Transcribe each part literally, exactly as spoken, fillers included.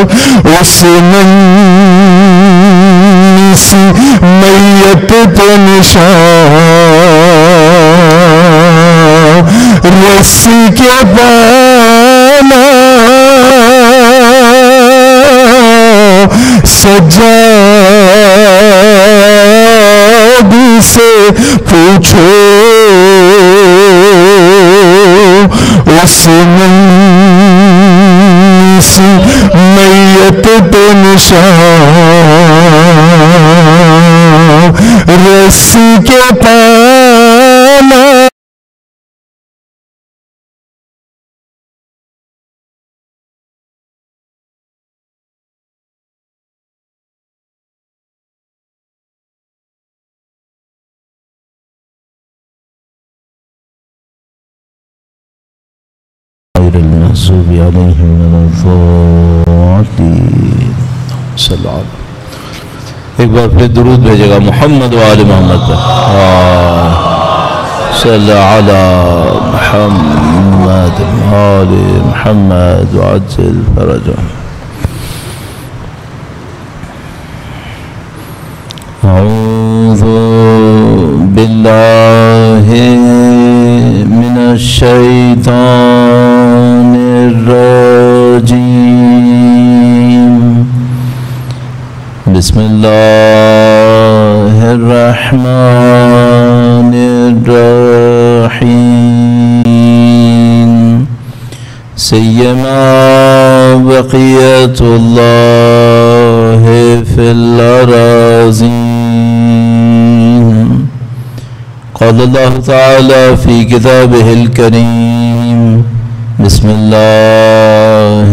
اس منسی میت پہ نشان رسی کے پانا سجاد سے پوچھو اس منسی میت پہ نشان رسی کے پانا المحضوب علیہم ولا الضالین صلی اللہ علیہ وسلم. ایک بار پھر درود بھیجے گا محمد و آل محمد پر. صلی علی محمد آل محمد وعجل فرجهم. اعوذ باللہ من الشیطان الرجیم. بسم اللہ الرحمن الرحیم. سیما بقیت اللہ فی الاراضین. قال اللہ تعالی فی کتابہ الکریم. بسم اللہ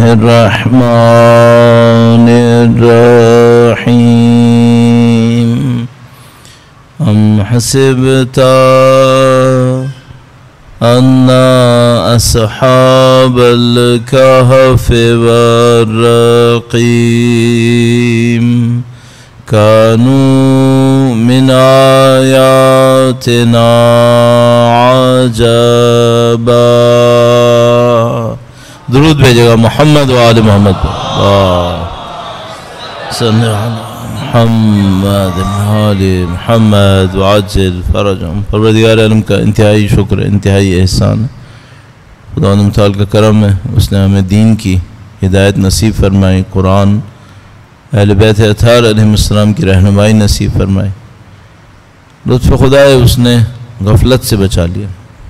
الرحمن الرحیم. ام حسبت ان اصحاب الکہف والرقیم کانوا من آیاتنا عجبا. درود بھیجے گا محمد و آل محمد پر. صلی علی محمد آل محمد وعجل فرجهم. پروردگار عالم کا انتہائی شکر ہے، انتہائی احسان ہے. خدا متعال کا کرم ہے، اس نے ہمیں دین کی ہدایت نصیب فرمائی، قرآن اہل بیت اطہار علیہ السلام کی رہنمائی نصیب فرمائی. لطف خدا ہے، اس نے غفلت سے بچا لیا.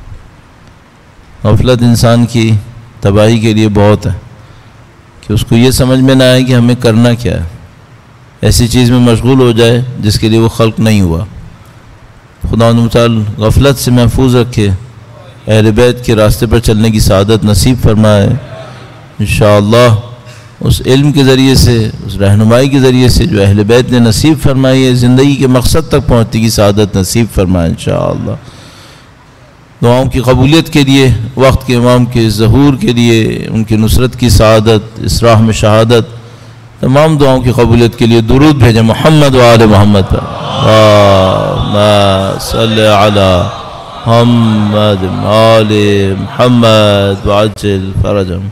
غفلت انسان کی تباہی کے لیے بہت ہے کہ اس کو یہ سمجھ میں نہ آئے کہ ہمیں کرنا کیا ہے. ایسی چیز میں مشغول ہو جائے جس کے لیے وہ خلق نہیں ہوا. خدا متعال غفلت سے محفوظ رکھے، اہل بیت کے راستے پر چلنے کی سعادت نصیب فرمائے. انشاءاللہ اس علم کے ذریعے سے، اس رہنمائی کے ذریعے سے جو اہل بیت نے نصیب فرمائی ہے، زندگی کے مقصد تک پہنچنے کی سعادت نصیب فرمائے انشاءاللہ. دعاؤں کی قبولیت کے لیے، وقت کے امام کے ظہور کے لیے، ان کی نصرت کی سعادت، اسراح میں شہادت، تمام دعاؤں کی قبولیت کے لیے درود بھیجیں محمد و آل محمد پر. اللہم صلی علی محمد آل محمد وعجل فرجهم.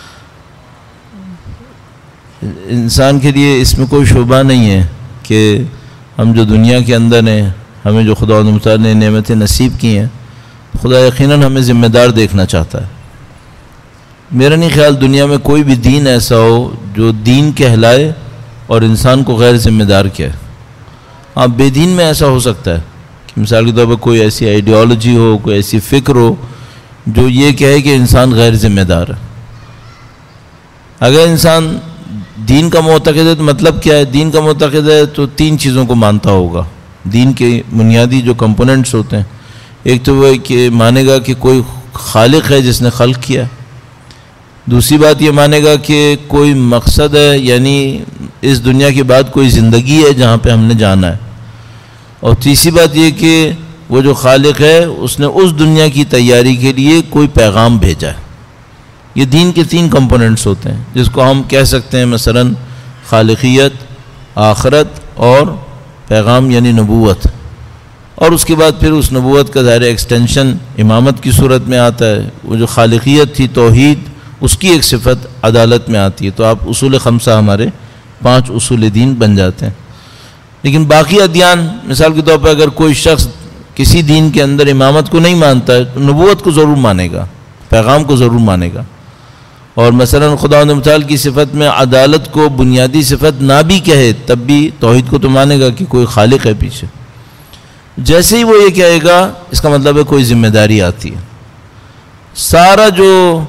انسان کے لیے اس میں کوئی شبہ نہیں ہے کہ ہم جو دنیا کے اندر ہیں، ہمیں جو خدا متعال نے نعمتیں نصیب کی ہیں، خدا یقیناً ہمیں ذمہ دار دیکھنا چاہتا ہے. میرا نہیں خیال دنیا میں کوئی بھی دین ایسا ہو جو دین کہلائے اور انسان کو غیر ذمہ دار کہے. ہاں، بے دین میں ایسا ہو سکتا ہے کہ مثال کے طور پر کوئی ایسی آئیڈیالوجی ہو، کوئی ایسی فکر ہو جو یہ کہے کہ انسان غیر ذمہ دار ہے. اگر انسان دین کا معتقد ہے تو مطلب کیا ہے؟ دین کا معتقد ہے تو تین چیزوں کو مانتا ہوگا. دین کے بنیادی جو کمپوننٹس ہوتے ہیں، ایک تو وہ کہ مانے گا کہ کوئی خالق ہے جس نے خلق کیا. دوسری بات یہ مانے گا کہ کوئی مقصد ہے، یعنی اس دنیا کے بعد کوئی زندگی ہے جہاں پہ ہم نے جانا ہے. اور تیسری بات یہ کہ وہ جو خالق ہے اس نے اس دنیا کی تیاری کے لیے کوئی پیغام بھیجا ہے. یہ دین کے تین کمپوننٹس ہوتے ہیں جس کو ہم کہہ سکتے ہیں، مثلا خالقیت، آخرت اور پیغام یعنی نبوت. اور اس کے بعد پھر اس نبوت کا ظاہر ایکسٹینشن امامت کی صورت میں آتا ہے. وہ جو خالقیت تھی، توحید، اس کی ایک صفت عدالت میں آتی ہے، تو آپ اصول خمسہ ہمارے پانچ اصول دین بن جاتے ہیں۔ لیکن باقی ادیان، مثال کے طور پر اگر کوئی شخص کسی دین کے اندر امامت کو نہیں مانتا ہے تو نبوت کو ضرور مانے گا، پیغام کو ضرور مانے گا، اور مثلا خداوند متعال کی صفت میں عدالت کو بنیادی صفت نہ بھی کہے تب بھی توحید کو تو مانے گا کہ کوئی خالق ہے پیچھے۔ جیسے ہی وہ یہ کہے گا اس کا مطلب ہے کوئی ذمہ داری آتی ہے۔ سارا جو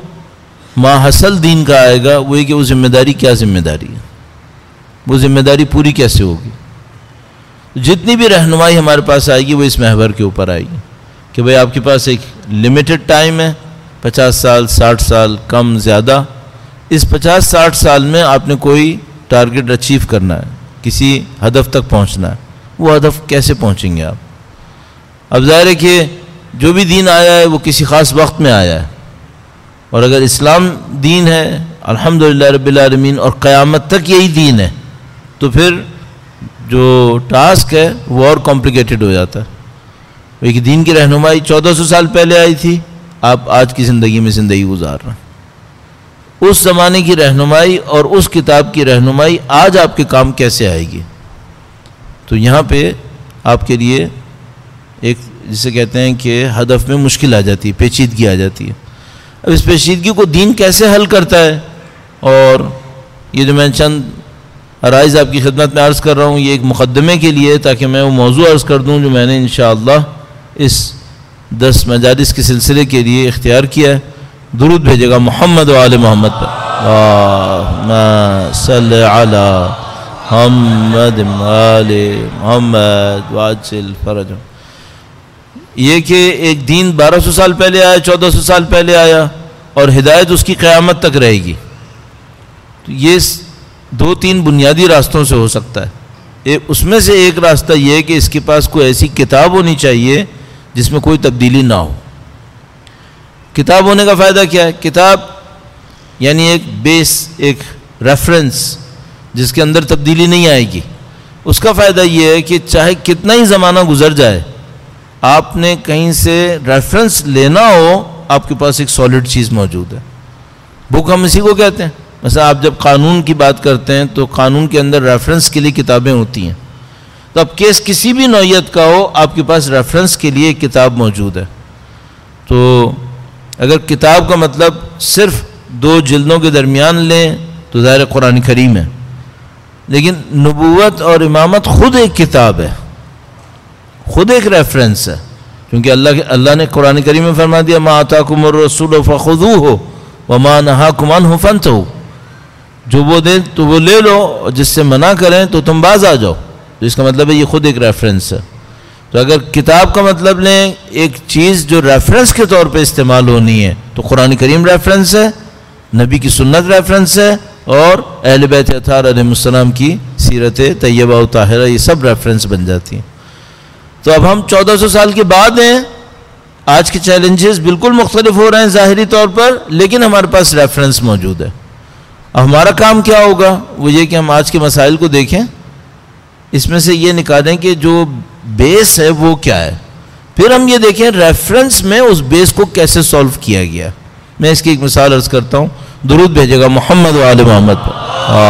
ماحصل دین کا آئے گا وہ یہ کہ وہ ذمہ داری کیا ذمہ داری ہے، وہ ذمہ داری پوری کیسے ہوگی۔ جتنی بھی رہنمائی ہمارے پاس آئے گی وہ اس محور کے اوپر آئے گی کہ بھئی آپ کے پاس ایک لمیٹڈ ٹائم ہے، پچاس سال، ساٹھ سال، کم زیادہ، اس پچاس ساٹھ سال میں آپ نے کوئی ٹارگٹ اچیو کرنا ہے، کسی ہدف تک پہنچنا ہے۔ وہ ہدف کیسے پہنچیں گے آپ؟ اب ظاہر ہے کہ جو بھی دین آیا ہے وہ کسی خاص وقت میں آیا ہے، اور اگر اسلام دین ہے الحمدللہ رب العالمین اور قیامت تک یہی دین ہے تو پھر جو ٹاسک ہے وہ اور کمپلیکیٹڈ ہو جاتا ہے۔ ایک دین کی رہنمائی چودہ سو سال پہلے آئی تھی، آپ آج کی زندگی میں زندگی گزار رہے ہیں۔ اس زمانے کی رہنمائی اور اس کتاب کی رہنمائی آج آپ کے کام کیسے آئے گی؟ تو یہاں پہ آپ کے لیے ایک جسے کہتے ہیں کہ ہدف میں مشکل آ جاتی ہے، پیچیدگی آ جاتی ہے۔ اب اس پیچیدگی کو دین کیسے حل کرتا ہے؟ اور یہ جو میں چند عرائض آپ کی خدمت میں عرض کر رہا ہوں یہ ایک مقدمے کے لیے تاکہ میں وہ موضوع عرض کر دوں جو میں نے انشاءاللہ اس دس مجالس کے سلسلے کے لیے اختیار کیا ہے۔ درود بھیجے گا محمد و آل محمد پر، اللہم صلی علی محمد و آل محمد وعجل فرجہم۔ یہ کہ ایک دین بارہ سو سال پہلے آیا، چودہ سو سال پہلے آیا، اور ہدایت اس کی قیامت تک رہے گی، تو یہ دو تین بنیادی راستوں سے ہو سکتا ہے۔ اس میں سے ایک راستہ یہ ہے کہ اس کے پاس کوئی ایسی کتاب ہونی چاہیے جس میں کوئی تبدیلی نہ ہو۔ کتاب ہونے کا فائدہ کیا ہے؟ کتاب یعنی ایک بیس، ایک ریفرنس جس کے اندر تبدیلی نہیں آئے گی۔ اس کا فائدہ یہ ہے کہ چاہے کتنا ہی زمانہ گزر جائے، آپ نے کہیں سے ریفرنس لینا ہو آپ کے پاس ایک سالڈ چیز موجود ہے۔ بک ہم اسی کو کہتے ہیں۔ مثلا آپ جب قانون کی بات کرتے ہیں تو قانون کے اندر ریفرنس کے لیے کتابیں ہوتی ہیں، تو اب کیس کسی بھی نوعیت کا ہو آپ کے پاس ریفرنس کے لیے ایک کتاب موجود ہے۔ تو اگر کتاب کا مطلب صرف دو جلدوں کے درمیان لیں تو ظاہر قرآن کریم ہے، لیکن نبوت اور امامت خود ایک کتاب ہے، خود ایک ریفرنس ہے، کیونکہ اللہ اللہ نے قرآن کریم میں فرما دیا ما آتاکم الرسول فخذوہ وما نہاکم عنہ فانتہوا، جو وہ دیں تو وہ لے لو، جس سے منع کریں تو تم باز آ جاؤ۔ تو اس کا مطلب ہے یہ خود ایک ریفرنس ہے۔ تو اگر کتاب کا مطلب لیں ایک چیز جو ریفرنس کے طور پہ استعمال ہونی ہے تو قرآن کریم ریفرنس ہے، نبی کی سنت ریفرنس ہے، اور اہل بیت اطہار علیہ السلام کی سیرت طیبہ و طاہرہ، یہ سب ریفرنس بن جاتی ہیں۔ تو اب ہم چودہ سو سال کے بعد ہیں، آج کے چیلنجز بالکل مختلف ہو رہے ہیں ظاہری طور پر، لیکن ہمارے پاس ریفرنس موجود ہے۔ اب ہمارا کام کیا ہوگا؟ وہ یہ کہ ہم آج کے مسائل کو دیکھیں، اس میں سے یہ نکالیں کہ جو بیس ہے وہ کیا ہے، پھر ہم یہ دیکھیں ریفرنس میں اس بیس کو کیسے سولو کیا گیا۔ میں اس کی ایک مثال عرض کرتا ہوں، درود بھیجے گا محمد و آل محمد پر،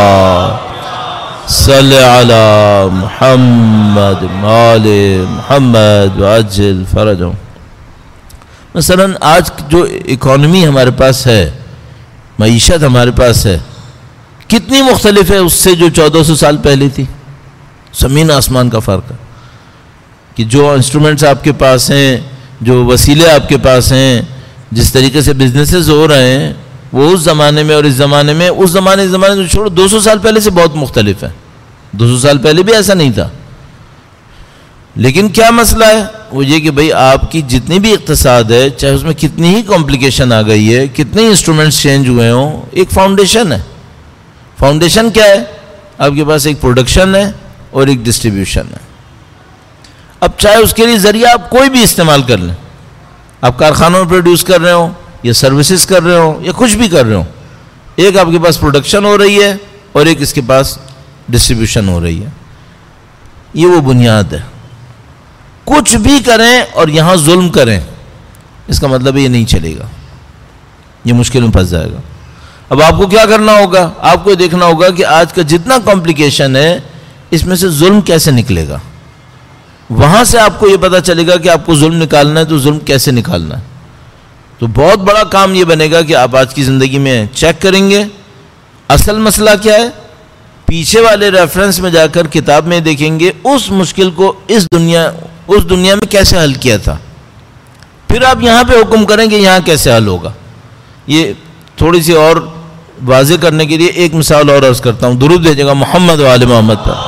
صلی علی محمد و آل محمد وعجل فرجہم۔ مثلا آج جو اکانومی ہمارے پاس ہے، معیشت ہمارے پاس ہے، کتنی مختلف ہے اس سے جو چودہ سو سال پہلے تھی۔ زمین آسمان کا فرق ہے کہ جو انسٹرومنٹس آپ کے پاس ہیں، جو وسیلے آپ کے پاس ہیں، جس طریقے سے بزنسز ہو رہے ہیں، وہ اس زمانے میں اور اس زمانے میں، اس زمانے اس زمانے میں چھوڑو دو سو سال پہلے سے بہت مختلف ہے۔ دو سو سال پہلے بھی ایسا نہیں تھا، لیکن کیا مسئلہ ہے؟ وہ یہ کہ بھئی آپ کی جتنی بھی اقتصاد ہے، چاہے اس میں کتنی ہی کمپلیکیشن آ گئی ہے، کتنے ہی انسٹرومنٹس چینج ہوئے ہوں، ایک فاؤنڈیشن ہے۔ فاؤنڈیشن کیا ہے؟ آپ کے پاس ایک پروڈکشن ہے اور ایک ڈسٹریبیوشن ہے۔ اب چاہے اس کے لیے ذریعہ آپ کوئی بھی استعمال کر لیں، آپ کارخانوں میں پروڈیوس کر رہے ہوں یا سروسز کر رہے ہوں یا کچھ بھی کر رہے ہوں، ایک آپ کے پاس پروڈکشن ہو رہی ہے اور ایک اس کے پاس ڈسٹریبیوشن ہو رہی ہے۔ یہ وہ بنیاد ہے۔ کچھ بھی کریں اور یہاں ظلم کریں، اس کا مطلب یہ نہیں چلے گا، یہ مشکل میں پھنس جائے گا۔ اب آپ کو کیا کرنا ہوگا؟ آپ کو دیکھنا ہوگا کہ آج کا جتنا کمپلیکیشن ہے اس میں سے ظلم کیسے نکلے گا. وہاں سے آپ کو یہ پتا چلے گا کہ آپ کو ظلم نکالنا ہے تو ظلم کیسے نکالنا ہے. تو بہت بڑا کام یہ بنے گا کہ آپ آج کی زندگی میں چیک کریں گے اصل مسئلہ کیا ہے، پیچھے والے ریفرنس میں جا کر کتاب میں دیکھیں گے اس مشکل کو اس دنیا اس دنیا میں کیسے حل کیا تھا، پھر آپ یہاں پہ حکم کریں کہ یہاں کیسے حل ہوگا. یہ تھوڑی سی اور واضح کرنے کے لیے ایک مثال اور عرض کرتا ہوں. درود بھیجے گا محمد و آل محمد پر.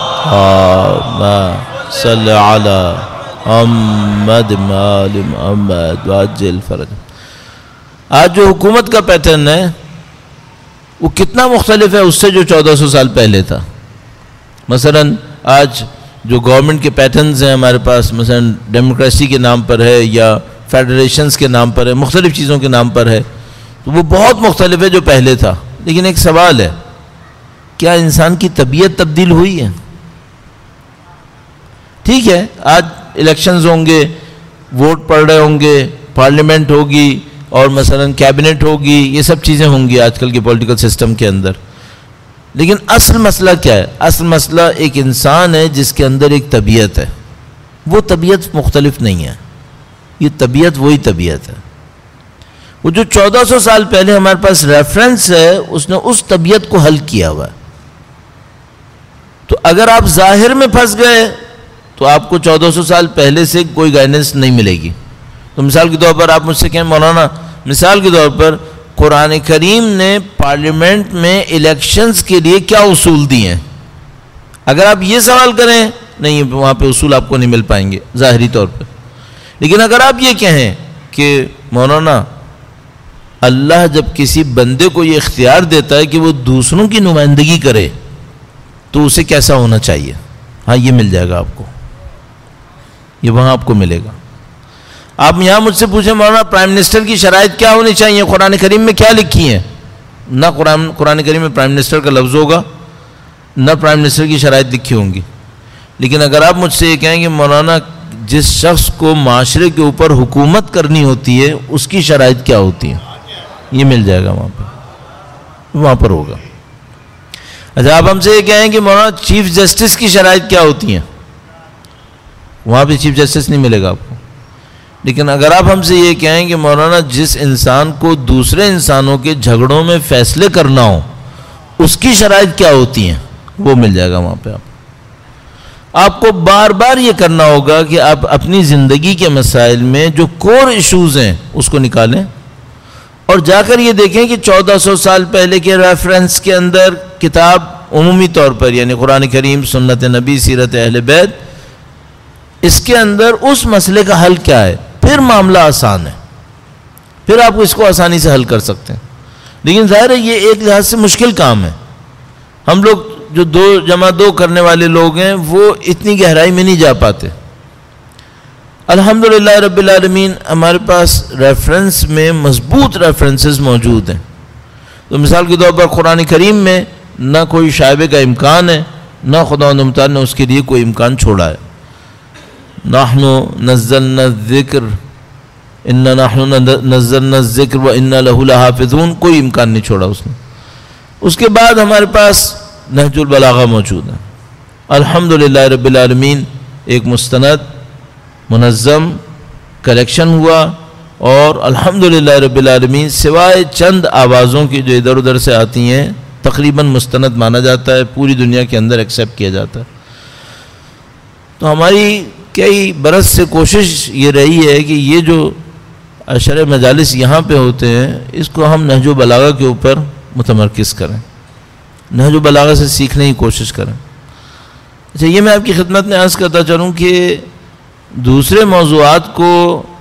صلی علی محمد و آل محمد وعجل فرج. آج جو حکومت کا پیٹرن ہے وہ کتنا مختلف ہے اس سے جو چودہ سو سال پہلے تھا. مثلا آج جو گورنمنٹ کے پیٹرنز ہیں ہمارے پاس، مثلا ڈیموکریسی کے نام پر ہے یا فیڈریشنز کے نام پر ہے، مختلف چیزوں کے نام پر ہے، تو وہ بہت مختلف ہے جو پہلے تھا. لیکن ایک سوال ہے، کیا انسان کی طبیعت تبدیل ہوئی ہے؟ ٹھیک ہے، آج الیکشنز ہوں گے، ووٹ پڑ رہے ہوں گے، پارلیمنٹ ہوگی اور مثلا کیبنٹ ہوگی، یہ سب چیزیں ہوں گی آج کل کے پولیٹیکل سسٹم کے اندر. لیکن اصل مسئلہ کیا ہے؟ اصل مسئلہ ایک انسان ہے جس کے اندر ایک طبیعت ہے. وہ طبیعت مختلف نہیں ہے، یہ طبیعت وہی طبیعت ہے. وہ جو چودہ سو سال پہلے ہمارے پاس ریفرنس ہے اس نے اس طبیعت کو حل کیا ہوا ہے. تو اگر آپ ظاہر میں پھنس گئے تو آپ کو چودہ سو سال پہلے سے کوئی گائیڈنس نہیں ملے گی. تو مثال کے طور پر آپ مجھ سے کہیں مولانا، مثال کے طور پر قرآن کریم نے پارلیمنٹ میں الیکشنز کے لیے کیا اصول دیے ہیں؟ اگر آپ یہ سوال کریں، نہیں وہاں پہ اصول آپ کو نہیں مل پائیں گے ظاہری طور پہ. لیکن اگر آپ یہ کہیں کہ مولانا اللہ جب کسی بندے کو یہ اختیار دیتا ہے کہ وہ دوسروں کی نمائندگی کرے تو اسے کیسا ہونا چاہیے، ہاں یہ مل جائے گا آپ کو، یہ وہاں آپ کو ملے گا. آپ یہاں مجھ سے پوچھیں مولانا پرائم منسٹر کی شرائط کیا ہونی چاہیے، قرآن کریم میں کیا لکھی ہیں؟ نہ قرآن قرآن کریم میں پرائم منسٹر کا لفظ ہوگا، نہ پرائم منسٹر کی شرائط لکھی ہوں گی. لیکن اگر آپ مجھ سے یہ کہیں کہ مولانا جس شخص کو معاشرے کے اوپر حکومت کرنی ہوتی ہے اس کی شرائط کیا ہوتی ہیں، یہ مل جائے گا وہاں پہ، وہاں پر ہوگا. اچھا آپ ہم سے یہ کہیں کہ مولانا چیف جسٹس کی شرائط کیا ہوتی ہیں، وہاں پہ چیف جسٹس نہیں ملے گا آپ کو. لیکن اگر آپ ہم سے یہ کہیں کہ مولانا جس انسان کو دوسرے انسانوں کے جھگڑوں میں فیصلے کرنا ہو اس کی شرائط کیا ہوتی ہیں، وہ مل جائے گا وہاں پہ. آپ آپ کو بار بار یہ کرنا ہوگا کہ آپ اپنی زندگی کے مسائل میں جو کور ایشوز ہیں اس کو نکالیں اور جا کر یہ دیکھیں کہ چودہ سو سال پہلے کے ریفرنس کے اندر کتاب عمومی طور پر یعنی قرآن کریم، سنت نبی، سیرت اہل بیت، اس کے اندر اس مسئلے کا حل کیا ہے. پھر معاملہ آسان ہے، پھر آپ اس کو آسانی سے حل کر سکتے ہیں. لیکن ظاہر ہے یہ ایک لحاظ سے مشکل کام ہے. ہم لوگ جو دو جمع دو کرنے والے لوگ ہیں وہ اتنی گہرائی میں نہیں جا پاتے. الحمدللہ رب العالمین ہمارے پاس ریفرنس میں مضبوط ریفرنسز موجود ہیں. تو مثال کے طور پر قرآن کریم میں نہ کوئی شائبے کا امکان ہے، نہ خداوند متعال نے اس کے لیے کوئی امکان چھوڑا ہے. نحن نزلنا الذکر ان نحن نزلنا الذکر وانا له لحافظون، کوئی امکان نہیں چھوڑا اس نے. اس کے بعد ہمارے پاس نہج البلاغہ موجود ہے. الحمدللہ رب العالمین ایک مستند منظم کلیکشن ہوا اور الحمدللہ رب العالمین سوائے چند آوازوں کی جو ادھر ادھر سے آتی ہیں تقریباً مستند مانا جاتا ہے، پوری دنیا کے اندر ایکسیپٹ کیا جاتا ہے. تو ہماری کئی برس سے کوشش یہ رہی ہے کہ یہ جو عشر مجالس یہاں پہ ہوتے ہیں اس کو ہم نہج و بلاغہ کے اوپر متمرکز کریں، نہج و بلاغہ سے سیکھنے کی کوشش کریں. اچھا یہ میں آپ کی خدمت میں عرض کرتا چلوں کہ دوسرے موضوعات کو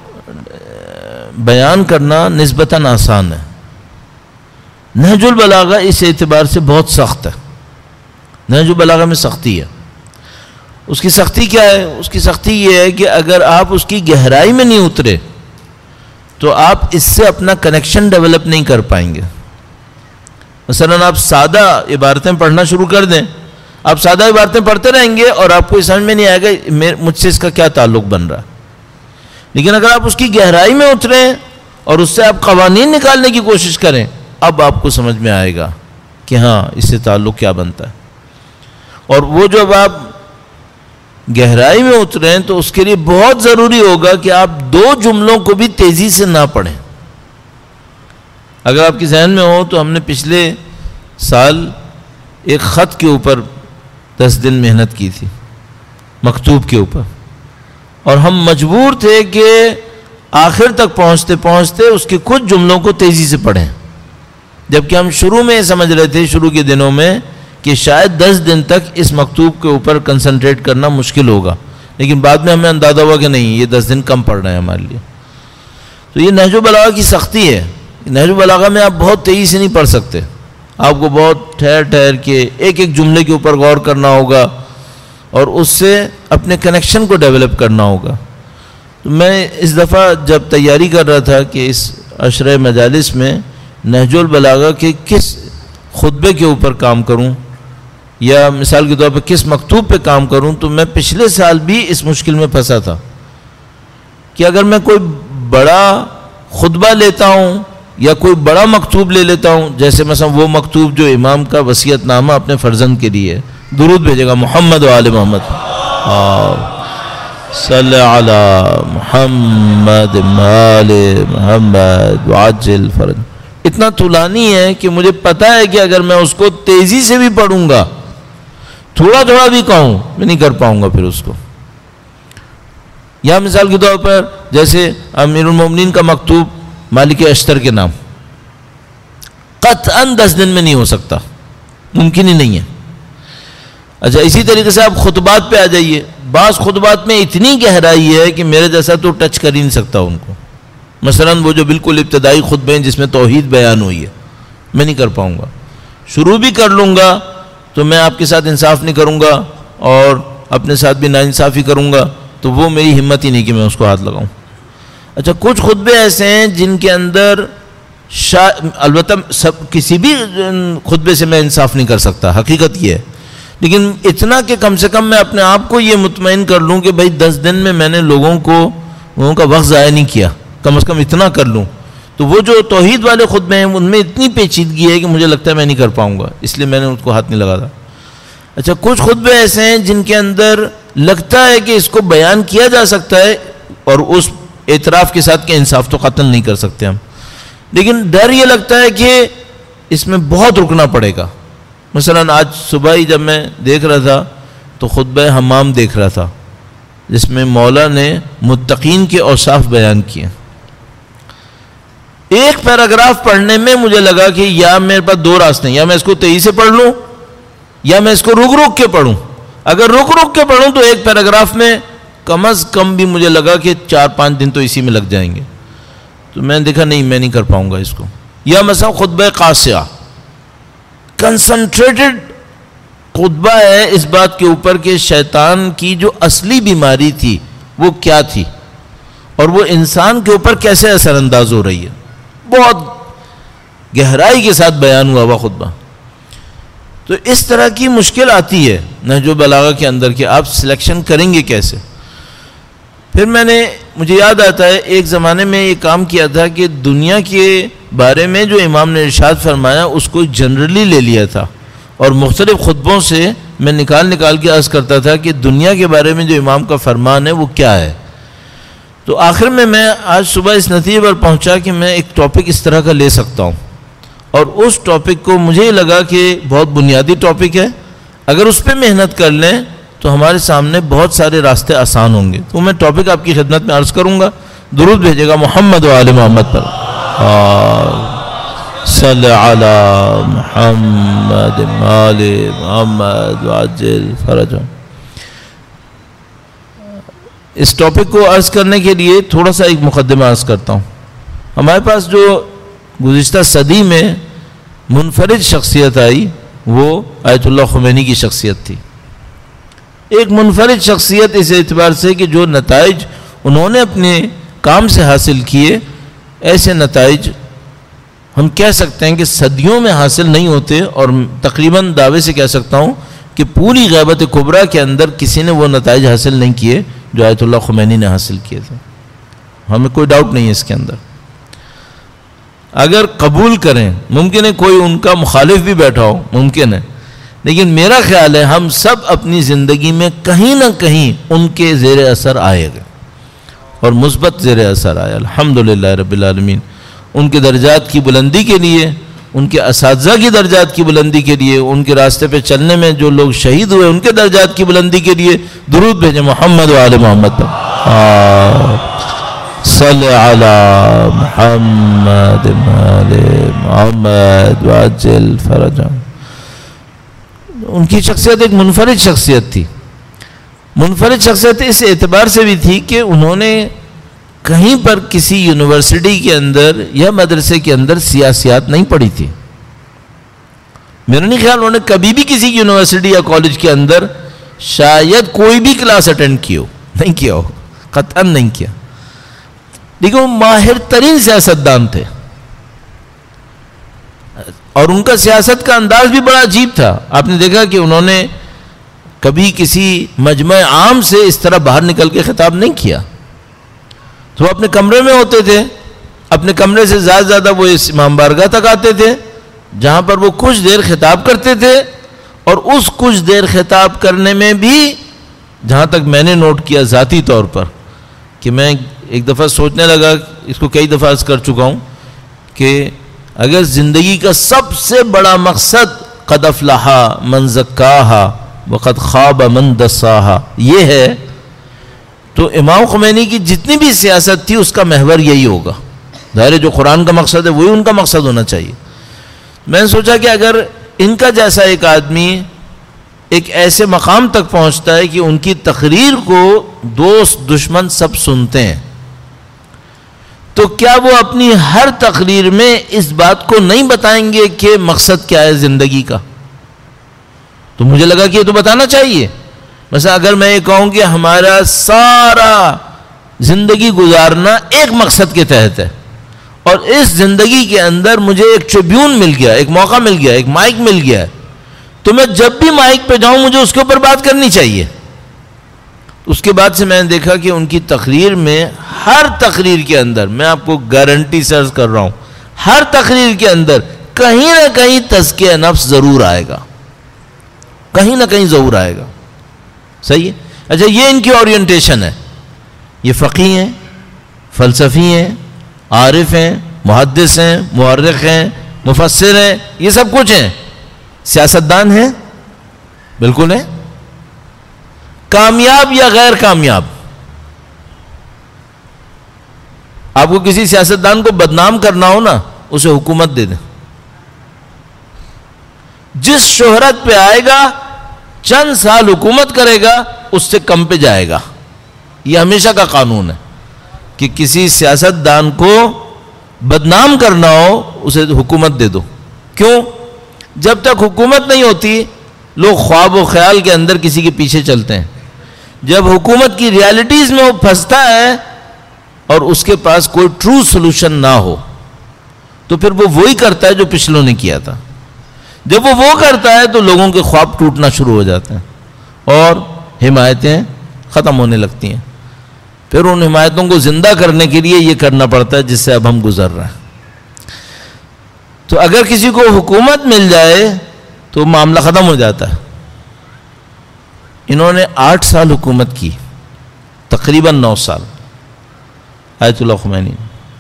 بیان کرنا نسبتاً آسان ہے، نہج البلاغہ اس اعتبار سے بہت سخت ہے. نہج البلاغہ میں سختی ہے. اس کی سختی کیا ہے؟ اس کی سختی یہ ہے کہ اگر آپ اس کی گہرائی میں نہیں اترے تو آپ اس سے اپنا کنیکشن ڈیولپ نہیں کر پائیں گے. مثلا آپ سادہ عبارتیں پڑھنا شروع کر دیں، آپ سادہ عبارتیں پڑھتے رہیں گے اور آپ کو سمجھ میں نہیں آئے گا مجھ سے اس کا کیا تعلق بن رہا. لیکن اگر آپ اس کی گہرائی میں اتریں اور اس سے آپ قوانین نکالنے کی کوشش کریں اب آپ کو سمجھ میں آئے گا کہ ہاں اس سے تعلق کیا بنتا ہے. اور وہ جب آپ گہرائی میں اتریں تو اس کے لیے بہت ضروری ہوگا کہ آپ دو جملوں کو بھی تیزی سے نہ پڑھیں. اگر آپ کے ذہن میں ہو تو ہم نے پچھلے سال ایک خط کے اوپر دس دن محنت کی تھی، مکتوب کے اوپر، اور ہم مجبور تھے کہ آخر تک پہنچتے پہنچتے اس کے کچھ جملوں کو تیزی سے پڑھیں، جبکہ ہم شروع میں یہ سمجھ رہے تھے شروع کے دنوں میں کہ شاید دس دن تک اس مکتوب کے اوپر کنسنٹریٹ کرنا مشکل ہوگا، لیکن بعد میں ہمیں اندازہ ہوا کہ نہیں، یہ دس دن کم پڑ رہے ہیں ہمارے لیے. تو یہ نہج البلاغہ کی سختی ہے. نہج البلاغہ میں آپ بہت تیزی سے نہیں پڑھ سکتے، آپ کو بہت ٹھہر ٹھہر کے ایک ایک جملے کے اوپر غور کرنا ہوگا اور اس سے اپنے کنیکشن کو ڈیولپ کرنا ہوگا. تو میں اس دفعہ جب تیاری کر رہا تھا کہ اس عشرہ مجالس میں نہج البلاغہ کے کس خطبے کے اوپر کام کروں یا مثال کے طور پہ کس مکتوب پہ کام کروں، تو میں پچھلے سال بھی اس مشکل میں پھنسا تھا کہ اگر میں کوئی بڑا خطبہ لیتا ہوں یا کوئی بڑا مکتوب لے لیتا ہوں، جیسے مثلا وہ مکتوب جو امام کا وصیت نامہ اپنے فرزند کے لیے، درود بھیجے گا محمد و آل محمد، صلی علی محمد آل محمد وعجل فرج، اتنا طولانی ہے کہ مجھے پتا ہے کہ اگر میں اس کو تیزی سے بھی پڑھوں گا، تھوڑا تھوڑا بھی کہوں، میں نہیں کر پاؤں گا پھر اس کو. یا مثال کے طور پر جیسے امیر المومنین کا مکتوب مالک اشتر کے نام، قطعاً دس دن میں نہیں ہو سکتا، ممکن ہی نہیں ہے. اچھا اسی طریقے سے آپ خطبات پہ آ جائیے، بعض خطبات میں اتنی گہرائی ہے کہ میرے جیسا تو ٹچ کر ہی نہیں سکتا ان کو. مثلا وہ جو بالکل ابتدائی خطبے ہیں جس میں توحید بیان ہوئی ہے، میں نہیں کر پاؤں گا. شروع بھی کر لوں گا تو میں آپ کے ساتھ انصاف نہیں کروں گا اور اپنے ساتھ بھی ناانصافی کروں گا، تو وہ میری ہمت ہی نہیں کہ میں اس کو ہاتھ لگاؤں. اچھا کچھ خطبے ایسے ہیں جن کے اندر شا... البتہ سب کسی بھی خطبے سے میں انصاف نہیں کر سکتا، حقیقت یہ ہے، لیکن اتنا کہ کم سے کم میں اپنے آپ کو یہ مطمئن کر لوں کہ بھائی دس دن میں میں نے لوگوں کو لوگوں کا وقت ضائع نہیں کیا، کم از کم اتنا کر لوں. تو وہ جو توحید والے خطبے ہیں ان میں اتنی پیچیدگی ہے کہ مجھے لگتا ہے میں نہیں کر پاؤں گا، اس لیے میں نے ان کو ہاتھ نہیں لگا تھا. اچھا کچھ خطبے ایسے ہیں جن کے اندر لگتا ہے کہ اس کو بیان کیا جا سکتا ہے اور اس اعتراف کے ساتھ کہ انصاف تو قتل نہیں کر سکتے ہم، لیکن ڈر یہ لگتا ہے کہ اس میں بہت رکنا پڑے گا. مثلا آج صبح ہی جب میں دیکھ رہا تھا تو خطبہ حمام دیکھ رہا تھا جس میں مولا نے متقین کے اوصاف بیان کیے. ایک پیراگراف پڑھنے میں مجھے لگا کہ یا میرے پاس دو راستے ہیں، یا میں اس کو تیزی سے پڑھ لوں یا میں اس کو رک رک کے پڑھوں. اگر رک رک کے پڑھوں تو ایک پیراگراف میں کم از کم بھی مجھے لگا کہ چار پانچ دن تو اسی میں لگ جائیں گے. تو میں نے دیکھا نہیں میں نہیں کر پاؤں گا اس کو. یا مثلا خطبہ قاصیہ، کنسنٹریٹڈ خطبہ ہے اس بات کے اوپر کہ شیطان کی جو اصلی بیماری تھی وہ کیا تھی اور وہ انسان کے اوپر کیسے اثر انداز ہو رہی ہے. بہت گہرائی کے ساتھ بیان ہوا ہوا خطبہ. تو اس طرح کی مشکل آتی ہے نہج البلاغہ کے اندر کہ آپ سلیکشن کریں گے کیسے. پھر میں نے مجھے یاد آتا ہے ایک زمانے میں یہ کام کیا تھا کہ دنیا کے بارے میں جو امام نے ارشاد فرمایا اس کو جنرلی لے لیا تھا اور مختلف خطبوں سے میں نکال نکال کے عرض کرتا تھا کہ دنیا کے بارے میں جو امام کا فرمان ہے وہ کیا ہے. تو آخر میں میں آج صبح اس نتیجے پر پہنچا کہ میں ایک ٹاپک اس طرح کا لے سکتا ہوں اور اس ٹاپک کو مجھے لگا کہ بہت بنیادی ٹاپک ہے، اگر اس پہ محنت کر لیں تو ہمارے سامنے بہت سارے راستے آسان ہوں گے. تو میں ٹاپک آپ کی خدمت میں عرض کروں گا. درود بھیجے گا محمد و آل محمد پر، صلی علی محمد آل محمد وعجل فرجهم. اس ٹاپک کو عرض کرنے کے لیے تھوڑا سا ایک مقدمہ عرض کرتا ہوں. ہمارے پاس جو گزشتہ صدی میں منفرد شخصیت آئی وہ آیت اللہ خمینی کی شخصیت تھی. ایک منفرد شخصیت اس اعتبار سے کہ جو نتائج انہوں نے اپنے کام سے حاصل کیے، ایسے نتائج ہم کہہ سکتے ہیں کہ صدیوں میں حاصل نہیں ہوتے، اور تقریباً دعوے سے کہہ سکتا ہوں کہ پوری غیبت کبریٰ کے اندر کسی نے وہ نتائج حاصل نہیں کیے جو آیت اللہ خمینی نے حاصل کیے تھے. ہمیں کوئی ڈاؤٹ نہیں ہے اس کے اندر. اگر قبول کریں، ممکن ہے کوئی ان کا مخالف بھی بیٹھا ہو، ممکن ہے، لیکن میرا خیال ہے ہم سب اپنی زندگی میں کہیں نہ کہیں ان کے زیر اثر آئے گا اور مثبت زیر اثر آیا، الحمدللہ رب العالمین۔ ان کے درجات کی بلندی کے لیے، ان کے اساتذہ کی درجات کی بلندی کے لیے، ان کے راستے پہ چلنے میں جو لوگ شہید ہوئے ان کے درجات کی بلندی کے لیے درود بھیجیں محمد و آل محمد پر، صلی علی محمد آل محمد وعجل فرجهم۔ ان کی شخصیت ایک منفرد شخصیت تھی، منفرد شخصیت اس اعتبار سے بھی تھی کہ انہوں نے کہیں پر کسی یونیورسٹی کے اندر یا مدرسے کے اندر سیاسیات نہیں پڑھی تھی۔ میرا نہیں خیال انہوں نے کبھی بھی کسی یونیورسٹی یا کالج کے اندر شاید کوئی بھی کلاس اٹینڈ کی ہو، نہیں کیا ہو، قطعاً نہیں کیا، لیکن وہ ماہر ترین سیاستدان تھے اور ان کا سیاست کا انداز بھی بڑا عجیب تھا۔ آپ نے دیکھا کہ انہوں نے کبھی کسی مجمع عام سے اس طرح باہر نکل کے خطاب نہیں کیا، تو وہ اپنے کمرے میں ہوتے تھے، اپنے کمرے سے زیادہ زیادہ وہ اس امام بارگاہ تک آتے تھے جہاں پر وہ کچھ دیر خطاب کرتے تھے، اور اس کچھ دیر خطاب کرنے میں بھی جہاں تک میں نے نوٹ کیا ذاتی طور پر کہ میں ایک دفعہ سوچنے لگا، اس کو کئی دفعہ عرض کر چکا ہوں کہ اگر زندگی کا سب سے بڑا مقصد قد افلح من زکاہا وقد خاب من دساہا یہ ہے، تو امام خمینی کی جتنی بھی سیاست تھی اس کا محور یہی ہوگا۔ ظاہر ہے جو قرآن کا مقصد ہے وہی ان کا مقصد ہونا چاہیے۔ میں نے سوچا کہ اگر ان کا جیسا ایک آدمی ایک ایسے مقام تک پہنچتا ہے کہ ان کی تقریر کو دوست دشمن سب سنتے ہیں، تو کیا وہ اپنی ہر تقریر میں اس بات کو نہیں بتائیں گے کہ مقصد کیا ہے زندگی کا؟ تو مجھے لگا کہ یہ تو بتانا چاہیے۔ مثلا اگر میں یہ کہوں کہ ہمارا سارا زندگی گزارنا ایک مقصد کے تحت ہے، اور اس زندگی کے اندر مجھے ایک ٹریبیون مل گیا، ایک موقع مل گیا، ایک مائک مل گیا ہے، تو میں جب بھی مائک پہ جاؤں مجھے اس کے اوپر بات کرنی چاہیے۔ اس کے بعد سے میں نے دیکھا کہ ان کی تقریر میں، ہر تقریر کے اندر، میں آپ کو گارنٹی سے عرض کر رہا ہوں، ہر تقریر کے اندر کہیں نہ کہیں تزکیہ نفس ضرور آئے گا، کہیں نہ کہیں ضرور آئے گا۔ صحیح ہے؟ اچھا، یہ ان کی اورینٹیشن ہے، یہ فقیہ ہیں، فلسفی ہیں، عارف ہیں، محدث ہیں، مورخ ہیں، مفسر ہیں، یہ سب کچھ ہیں، سیاستدان ہیں، بالکل ہیں، کامیاب یا غیر کامیاب۔ آپ کو کسی سیاستدان کو بدنام کرنا ہو نا، اسے حکومت دے دیں، جس شہرت پہ آئے گا چند سال حکومت کرے گا اس سے کم پہ جائے گا۔ یہ ہمیشہ کا قانون ہے کہ کسی سیاستدان کو بدنام کرنا ہو اسے حکومت دے دو۔ کیوں؟ جب تک حکومت نہیں ہوتی لوگ خواب و خیال کے اندر کسی کے پیچھے چلتے ہیں، جب حکومت کی ریالٹیز میں وہ پھنستا ہے اور اس کے پاس کوئی ٹرو سلوشن نہ ہو تو پھر وہ وہی کرتا ہے جو پچھلوں نے کیا تھا۔ جب وہ وہ کرتا ہے تو لوگوں کے خواب ٹوٹنا شروع ہو جاتے ہیں اور حمایتیں ختم ہونے لگتی ہیں۔ پھر ان حمایتوں کو زندہ کرنے کے لیے یہ کرنا پڑتا ہے جس سے اب ہم گزر رہے ہیں۔ تو اگر کسی کو حکومت مل جائے تو معاملہ ختم ہو جاتا ہے۔ انہوں نے آٹھ سال حکومت کی، تقریباً نو سال، آیت اللہ خمینی۔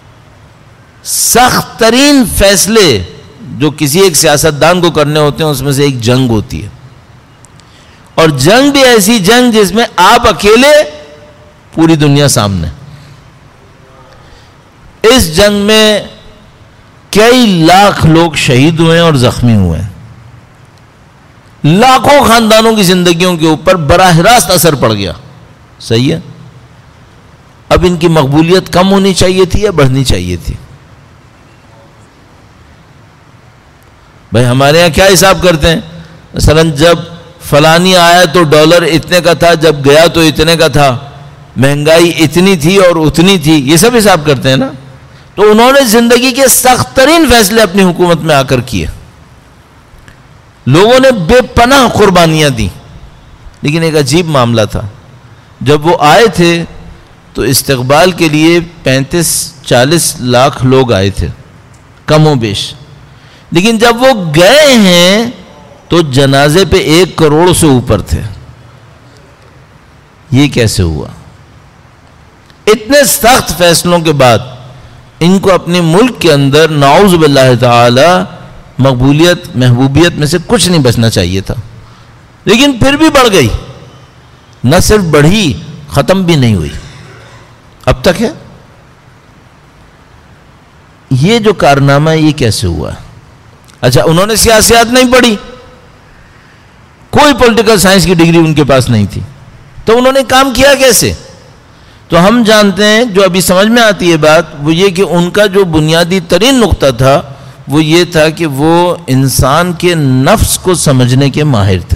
سخت ترین فیصلے جو کسی ایک سیاستدان کو کرنے ہوتے ہیں اس میں سے ایک جنگ ہوتی ہے، اور جنگ بھی ایسی جنگ جس میں آپ اکیلے، پوری دنیا سامنے۔ اس جنگ میں کئی لاکھ لوگ شہید ہوئے اور زخمی ہوئے ہیں، لاکھوں خاندانوں کی زندگیوں کے اوپر براہ راست اثر پڑ گیا۔ صحیح ہے؟ اب ان کی مقبولیت کم ہونی چاہیے تھی یا بڑھنی چاہیے تھی؟ بھائی ہمارے ہاں کیا حساب کرتے ہیں؟ مثلا جب فلانی آیا تو ڈالر اتنے کا تھا، جب گیا تو اتنے کا تھا، مہنگائی اتنی تھی اور اتنی تھی، یہ سب حساب کرتے ہیں نا۔ تو انہوں نے زندگی کے سخت ترین فیصلے اپنی حکومت میں آ کر کیے، لوگوں نے بے پناہ قربانیاں دی، لیکن ایک عجیب معاملہ تھا، جب وہ آئے تھے تو استقبال کے لیے پینتیس چالیس لاکھ لوگ آئے تھے، کم و بیش. لیکن جب وہ گئے ہیں تو جنازے پہ ایک کروڑ سے اوپر تھے. یہ کیسے ہوا؟ اتنے سخت فیصلوں کے بعد ان کو اپنے ملک کے اندر نعوذ باللہ تعالی مقبولیت محبوبیت میں سے کچھ نہیں بچنا چاہیے تھا، لیکن پھر بھی بڑھ گئی. نہ صرف بڑھی، ختم بھی نہیں ہوئی، اب تک ہے. یہ جو کارنامہ ہے یہ کیسے ہوا؟ اچھا، انہوں نے سیاسیات نہیں پڑھی، کوئی پولیٹیکل سائنس کی ڈگری ان کے پاس نہیں تھی، تو انہوں نے کام کیا کیسے؟ تو ہم جانتے ہیں، جو ابھی سمجھ میں آتی ہے بات، وہ یہ کہ ان کا جو بنیادی ترین نقطہ تھا وہ یہ تھا کہ وہ انسان کے نفس کو سمجھنے کے ماہر تھے.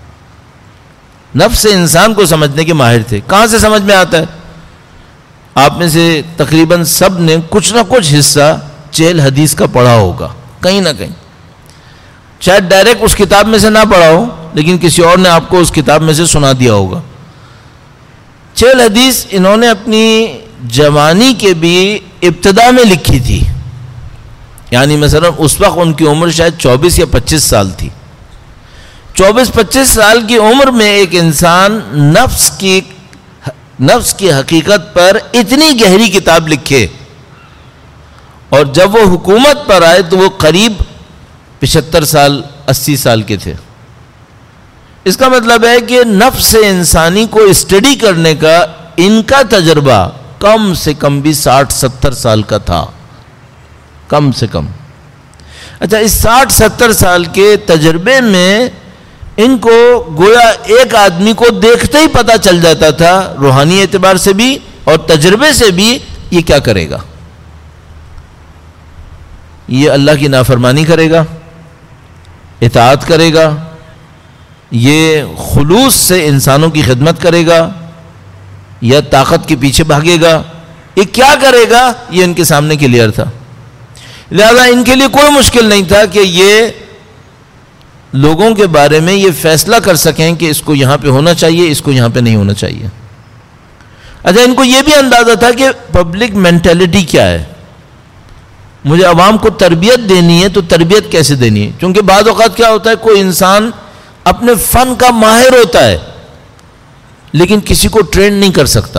نفس انسان کو سمجھنے کے ماہر تھے. کہاں سے سمجھ میں آتا ہے؟ آپ میں سے تقریباً سب نے کچھ نہ کچھ حصہ چہل حدیث کا پڑھا ہوگا کہیں نہ کہیں. شاید ڈائریکٹ اس کتاب میں سے نہ پڑھا ہو، لیکن کسی اور نے آپ کو اس کتاب میں سے سنا دیا ہوگا. چہل حدیث انہوں نے اپنی جوانی کے بھی ابتدا میں لکھی تھی. یعنی مثلا اس وقت ان کی عمر شاید چوبیس یا پچیس سال تھی. چوبیس پچیس سال کی عمر میں ایک انسان نفس کی نفس کی حقیقت پر اتنی گہری کتاب لکھے، اور جب وہ حکومت پر آئے تو وہ قریب پچہتر سال اسی سال کے تھے. اس کا مطلب ہے کہ نفس انسانی کو اسٹڈی کرنے کا ان کا تجربہ کم سے کم بھی ساٹھ ستر سال کا تھا، کم سے کم. اچھا، اس ساٹھ ستر سال کے تجربے میں ان کو گویا ایک آدمی کو دیکھتے ہی پتہ چل جاتا تھا، روحانی اعتبار سے بھی اور تجربے سے بھی، یہ کیا کرے گا. یہ اللہ کی نافرمانی کرے گا، اطاعت کرے گا، یہ خلوص سے انسانوں کی خدمت کرے گا، یا طاقت کے پیچھے بھاگے گا، یہ کیا کرے گا، یہ ان کے سامنے کلیئر تھا. لہذا ان کے لیے کوئی مشکل نہیں تھا کہ یہ لوگوں کے بارے میں یہ فیصلہ کر سکیں کہ اس کو یہاں پہ ہونا چاہیے، اس کو یہاں پہ نہیں ہونا چاہیے. اچھا، ان کو یہ بھی اندازہ تھا کہ پبلک مینٹیلٹی کیا ہے. مجھے عوام کو تربیت دینی ہے، تو تربیت کیسے دینی ہے؟ کیونکہ بعض اوقات کیا ہوتا ہے، کوئی انسان اپنے فن کا ماہر ہوتا ہے لیکن کسی کو ٹرین نہیں کر سکتا.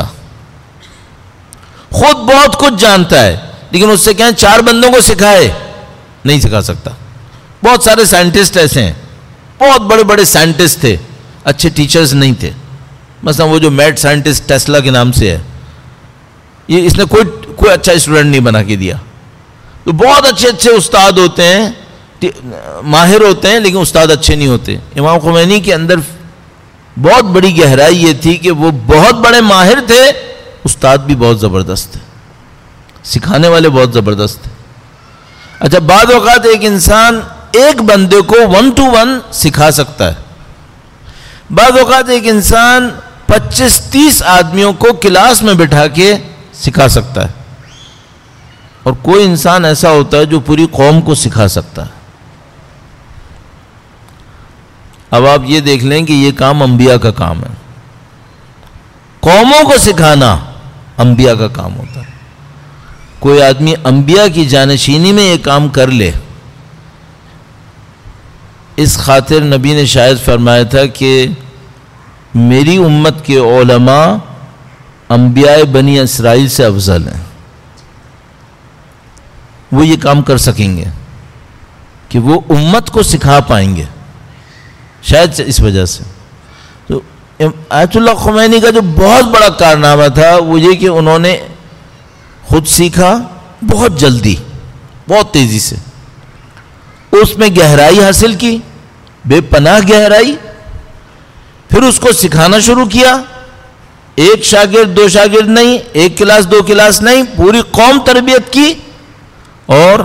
خود بہت کچھ جانتا ہے لیکن اس سے کہیں چار بندوں کو سکھائے، نہیں سکھا سکتا. بہت سارے سائنٹسٹ ایسے ہیں، بہت بڑے بڑے سائنٹسٹ تھے، اچھے ٹیچرز نہیں تھے. مثلا وہ جو میڈ سائنٹسٹ ٹیسلا کے نام سے ہے، یہ اس نے کوئی کوئی اچھا اسٹوڈنٹ نہیں بنا کے دیا. تو بہت اچھے اچھے استاد ہوتے ہیں، ماہر ہوتے ہیں، لیکن استاد اچھے نہیں ہوتے. امام خمینی کے اندر بہت بڑی گہرائی یہ تھی کہ وہ بہت بڑے ماہر تھے، استاد بھی بہت زبردست تھے، سکھانے والے بہت زبردست تھے. اچھا، بعض اوقات ایک انسان ایک بندے کو ون ٹو ون سکھا سکتا ہے، بعض اوقات ایک انسان پچیس تیس آدمیوں کو کلاس میں بٹھا کے سکھا سکتا ہے، اور کوئی انسان ایسا ہوتا ہے جو پوری قوم کو سکھا سکتا ہے. اب آپ یہ دیکھ لیں کہ یہ کام انبیاء کا کام ہے. قوموں کو سکھانا انبیاء کا کام ہوتا ہے. کوئی آدمی انبیاء کی جانشینی میں یہ کام کر لے، اس خاطر نبی نے شاید فرمایا تھا کہ میری امت کے علماء انبیاء بنی اسرائیل سے افضل ہیں. وہ یہ کام کر سکیں گے کہ وہ امت کو سکھا پائیں گے، شاید اس وجہ سے. تو آیت اللہ خمینی کا جو بہت بڑا کارنامہ تھا وہ یہ کہ انہوں نے خود سیکھا بہت جلدی، بہت تیزی سے، اس میں گہرائی حاصل کی، بے پناہ گہرائی، پھر اس کو سکھانا شروع کیا. ایک شاگرد دو شاگرد نہیں، ایک کلاس دو کلاس نہیں، پوری قوم تربیت کی. اور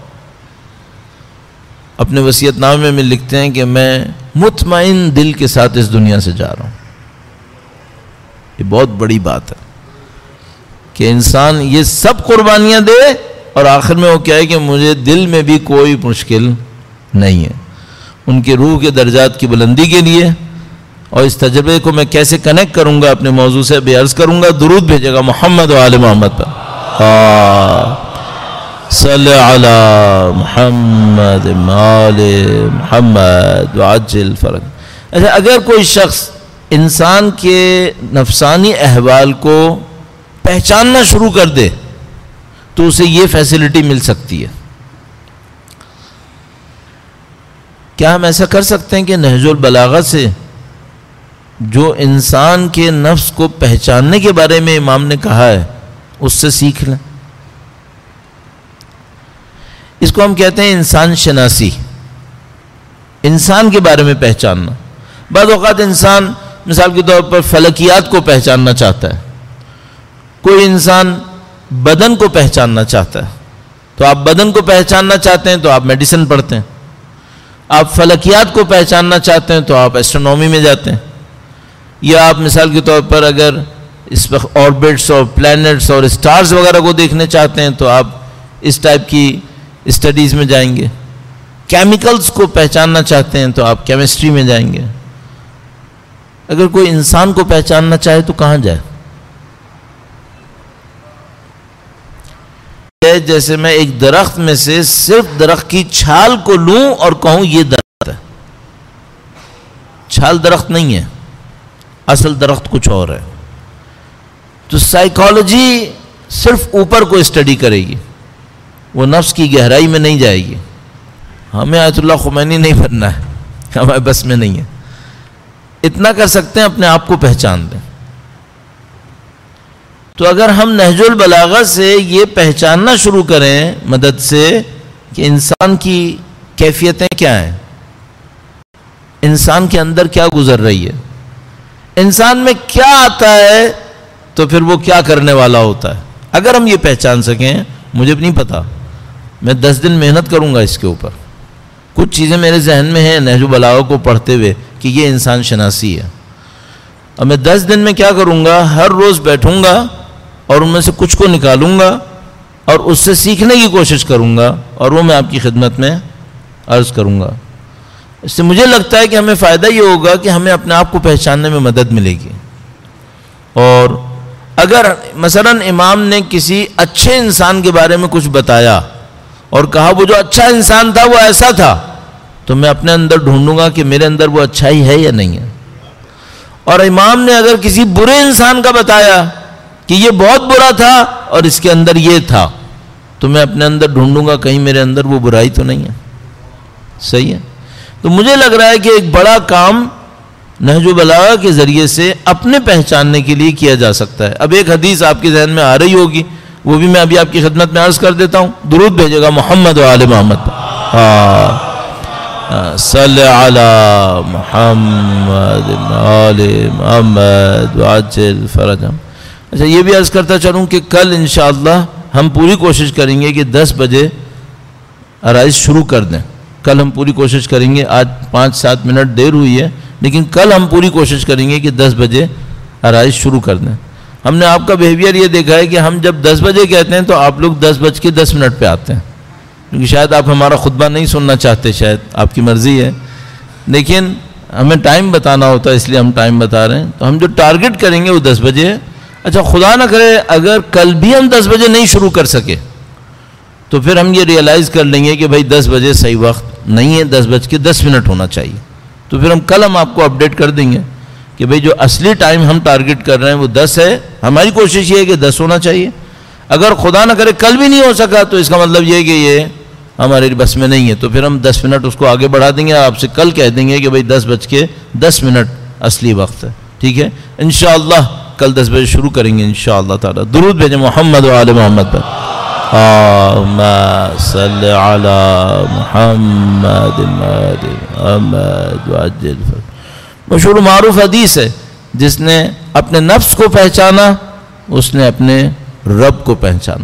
اپنے وصیت نامے میں لکھتے ہیں کہ میں مطمئن دل کے ساتھ اس دنیا سے جا رہا ہوں. یہ بہت بڑی بات ہے کہ انسان یہ سب قربانیاں دے اور آخر میں وہ کہے کہ مجھے دل میں بھی کوئی مشکل نہیں ہے. ان کے روح کے درجات کی بلندی کے لیے، اور اس تجربے کو میں کیسے کنیکٹ کروں گا اپنے موضوع سے بھی عرض کروں گا. درود بھیجے گا محمد و آل محمد پر. صلی علی محمد آل محمد وعجل فرج۔ اچھا، اگر کوئی شخص انسان کے نفسانی احوال کو پہچاننا شروع کر دے تو اسے یہ فیسلٹی مل سکتی ہے۔ کیا ہم ایسا کر سکتے ہیں کہ نہج البلاغہ سے جو انسان کے نفس کو پہچاننے کے بارے میں امام نے کہا ہے اس سے سیکھ لیں؟ اس کو ہم کہتے ہیں انسان شناسی، انسان کے بارے میں پہچاننا۔ بعض اوقات انسان مثال کے طور پر فلکیات کو پہچاننا چاہتا ہے، کوئی انسان بدن کو پہچاننا چاہتا ہے، تو آپ بدن کو پہچاننا چاہتے ہیں تو آپ میڈیسن پڑھتے ہیں، آپ فلکیات کو پہچاننا چاہتے ہیں تو آپ ایسٹرونومی میں جاتے ہیں، یا آپ مثال کے طور پر اگر اس پر آربٹس اور پلانٹس اور اسٹارز وغیرہ کو دیکھنے چاہتے ہیں تو آپ اس ٹائپ کی اسٹڈیز میں جائیں گے، کیمیکلز کو پہچاننا چاہتے ہیں تو آپ کیمسٹری میں جائیں گے۔ اگر کوئی انسان کو پہچاننا چاہے تو کہاں جائے؟ جیسے میں ایک درخت میں سے صرف درخت کی چھال کو لوں اور کہوں یہ درخت ہے، چھال درخت نہیں ہے، اصل درخت کچھ اور ہے۔ تو سائیکالوجی صرف اوپر کو اسٹڈی کرے گی، وہ نفس کی گہرائی میں نہیں جائے گی۔ ہمیں آیت اللہ خمینی نہیں بننا ہے، ہمارے بس میں نہیں ہے۔ اتنا کر سکتے ہیں اپنے آپ کو پہچان دیں۔ تو اگر ہم نہج البلاغہ سے یہ پہچاننا شروع کریں مدد سے کہ انسان کی کیفیتیں کیا ہیں، انسان کے اندر کیا گزر رہی ہے، انسان میں کیا آتا ہے، تو پھر وہ کیا کرنے والا ہوتا ہے، اگر ہم یہ پہچان سکیں۔ مجھے بھی نہیں پتا، میں دس دن محنت کروں گا اس کے اوپر، کچھ چیزیں میرے ذہن میں ہیں نہج البلاغہ کو پڑھتے ہوئے کہ یہ انسان شناسی ہے، اور میں دس دن میں کیا کروں گا، ہر روز بیٹھوں گا اور ان میں سے کچھ کو نکالوں گا اور اس سے سیکھنے کی کوشش کروں گا، اور وہ میں آپ کی خدمت میں عرض کروں گا۔ اس سے مجھے لگتا ہے کہ ہمیں فائدہ یہ ہوگا کہ ہمیں اپنے آپ کو پہچاننے میں مدد ملے گی۔ اور اگر مثلا امام نے کسی اچھے انسان کے بارے میں کچھ بتایا اور کہا وہ جو اچھا انسان تھا وہ ایسا تھا، تو میں اپنے اندر ڈھونڈوں گا کہ میرے اندر وہ اچھائی ہے یا نہیں ہے۔ اور امام نے اگر کسی برے انسان کا بتایا کہ یہ بہت برا تھا اور اس کے اندر یہ تھا، تو میں اپنے اندر ڈھونڈوں گا کہیں میرے اندر وہ برائی تو نہیں ہے۔ صحیح ہے؟ تو مجھے لگ رہا ہے کہ ایک بڑا کام نہج البلاغہ کے ذریعے سے اپنے پہچاننے کے لیے کیا جا سکتا ہے۔ اب ایک حدیث آپ کے ذہن میں آ رہی ہوگی، وہ بھی میں ابھی آپ کی خدمت میں عرض کر دیتا ہوں۔ درود بھیجے گا محمد و آل محمد پر۔ ہاں، صلی علی محمد آل محمد وعجل فرجہم۔ اچھا، یہ بھی عرض کرتا چلوں کہ کل انشاءاللہ ہم پوری کوشش کریں گے کہ دس بجے عرائض شروع کر دیں۔ کل ہم پوری کوشش کریں گے، آج پانچ سات منٹ دیر ہوئی ہے لیکن کل ہم پوری کوشش کریں گے کہ دس بجے عرائض شروع کر دیں۔ ہم نے آپ کا بیہیویئر یہ دیکھا ہے کہ ہم جب دس بجے کہتے ہیں تو آپ لوگ دس بج کے دس منٹ پہ آتے ہیں، کیونکہ شاید آپ ہمارا خطبہ نہیں سننا چاہتے، شاید آپ کی مرضی ہے، لیکن ہمیں ٹائم بتانا ہوتا ہے اس لیے ہم ٹائم بتا رہے ہیں۔ تو ہم جو ٹارگٹ کریں گے وہ دس بجے ہے۔ اچھا، خدا نہ کرے اگر کل بھی ہم دس بجے نہیں شروع کر سکے تو پھر ہم یہ ریئلائز کر لیں گے کہ بھائی دس بجے صحیح وقت نہیں ہے، دس بج کے دس منٹ ہونا چاہیے۔ تو پھر ہم کل ہم آپ کو اپڈیٹ کر دیں گے کہ بھئی جو اصلی ٹائم ہم ٹارگٹ کر رہے ہیں وہ دس ہے، ہماری کوشش یہ ہے کہ دس ہونا چاہیے۔ اگر خدا نہ کرے کل بھی نہیں ہو سکا تو اس کا مطلب یہ ہے کہ یہ ہمارے بس میں نہیں ہے، تو پھر ہم دس منٹ اس کو آگے بڑھا دیں گے، آپ سے کل کہہ دیں گے کہ بھئی دس بج کے دس منٹ اصلی وقت ہے، ٹھیک ہے؟ انشاءاللہ کل دس بجے شروع کریں گے انشاءاللہ تعالی۔ درود بھیجیں محمد و آل محمد پر۔ اللہم صلی علی محمد محمد وعجل فرج۔ مشہور معروف حدیث ہے، جس نے اپنے نفس کو پہچانا اس نے اپنے رب کو پہچانا۔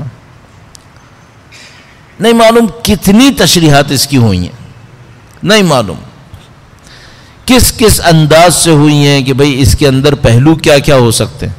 نہیں معلوم کتنی تشریحات اس کی ہوئی ہیں، نہیں معلوم کس کس انداز سے ہوئی ہیں کہ بھئی اس کے اندر پہلو کیا کیا ہو سکتے ہیں۔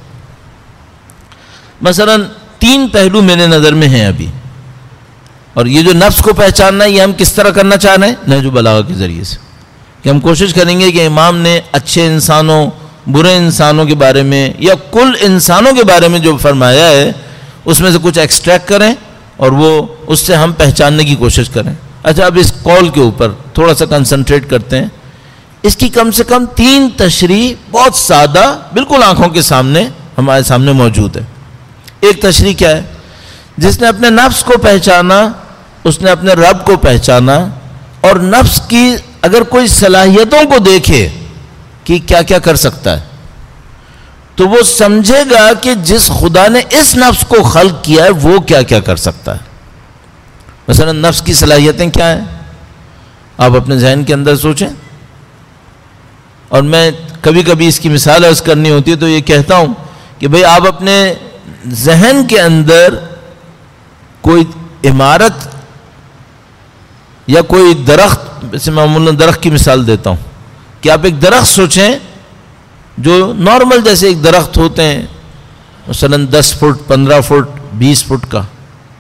مثلا تین پہلو میرے نظر میں ہیں ابھی، اور یہ جو نفس کو پہچاننا ہے یہ ہم کس طرح کرنا چاہ رہے ہیں؟ نہج البلاغہ کے ذریعے سے، کہ ہم کوشش کریں گے کہ امام نے اچھے انسانوں، برے انسانوں کے بارے میں یا کل انسانوں کے بارے میں جو فرمایا ہے اس میں سے کچھ ایکسٹریکٹ کریں اور وہ اس سے ہم پہچاننے کی کوشش کریں. اچھا اب اس قول کے اوپر تھوڑا سا کنسنٹریٹ کرتے ہیں. اس کی کم سے کم تین تشریح بہت سادہ بالکل آنکھوں کے سامنے ہمارے سامنے موجود ہے. ایک تشریح کیا ہے؟ جس نے اپنے نفس کو پہچانا اس نے اپنے رب کو پہچانا، اور نفس کی اگر کوئی صلاحیتوں کو دیکھے کہ کیا کیا کر سکتا ہے تو وہ سمجھے گا کہ جس خدا نے اس نفس کو خلق کیا ہے وہ کیا کیا کر سکتا ہے. مثلا نفس کی صلاحیتیں کیا ہیں؟ آپ اپنے ذہن کے اندر سوچیں. اور میں کبھی کبھی اس کی مثال عرض کرنی ہوتی ہے تو یہ کہتا ہوں کہ بھئی آپ اپنے ذہن کے اندر کوئی عمارت یا کوئی درخت، جیسے میں معمولاً درخت کی مثال دیتا ہوں کہ آپ ایک درخت سوچیں جو نارمل جیسے ایک درخت ہوتے ہیں مثلاً دس فٹ پندرہ فٹ بیس فٹ کا.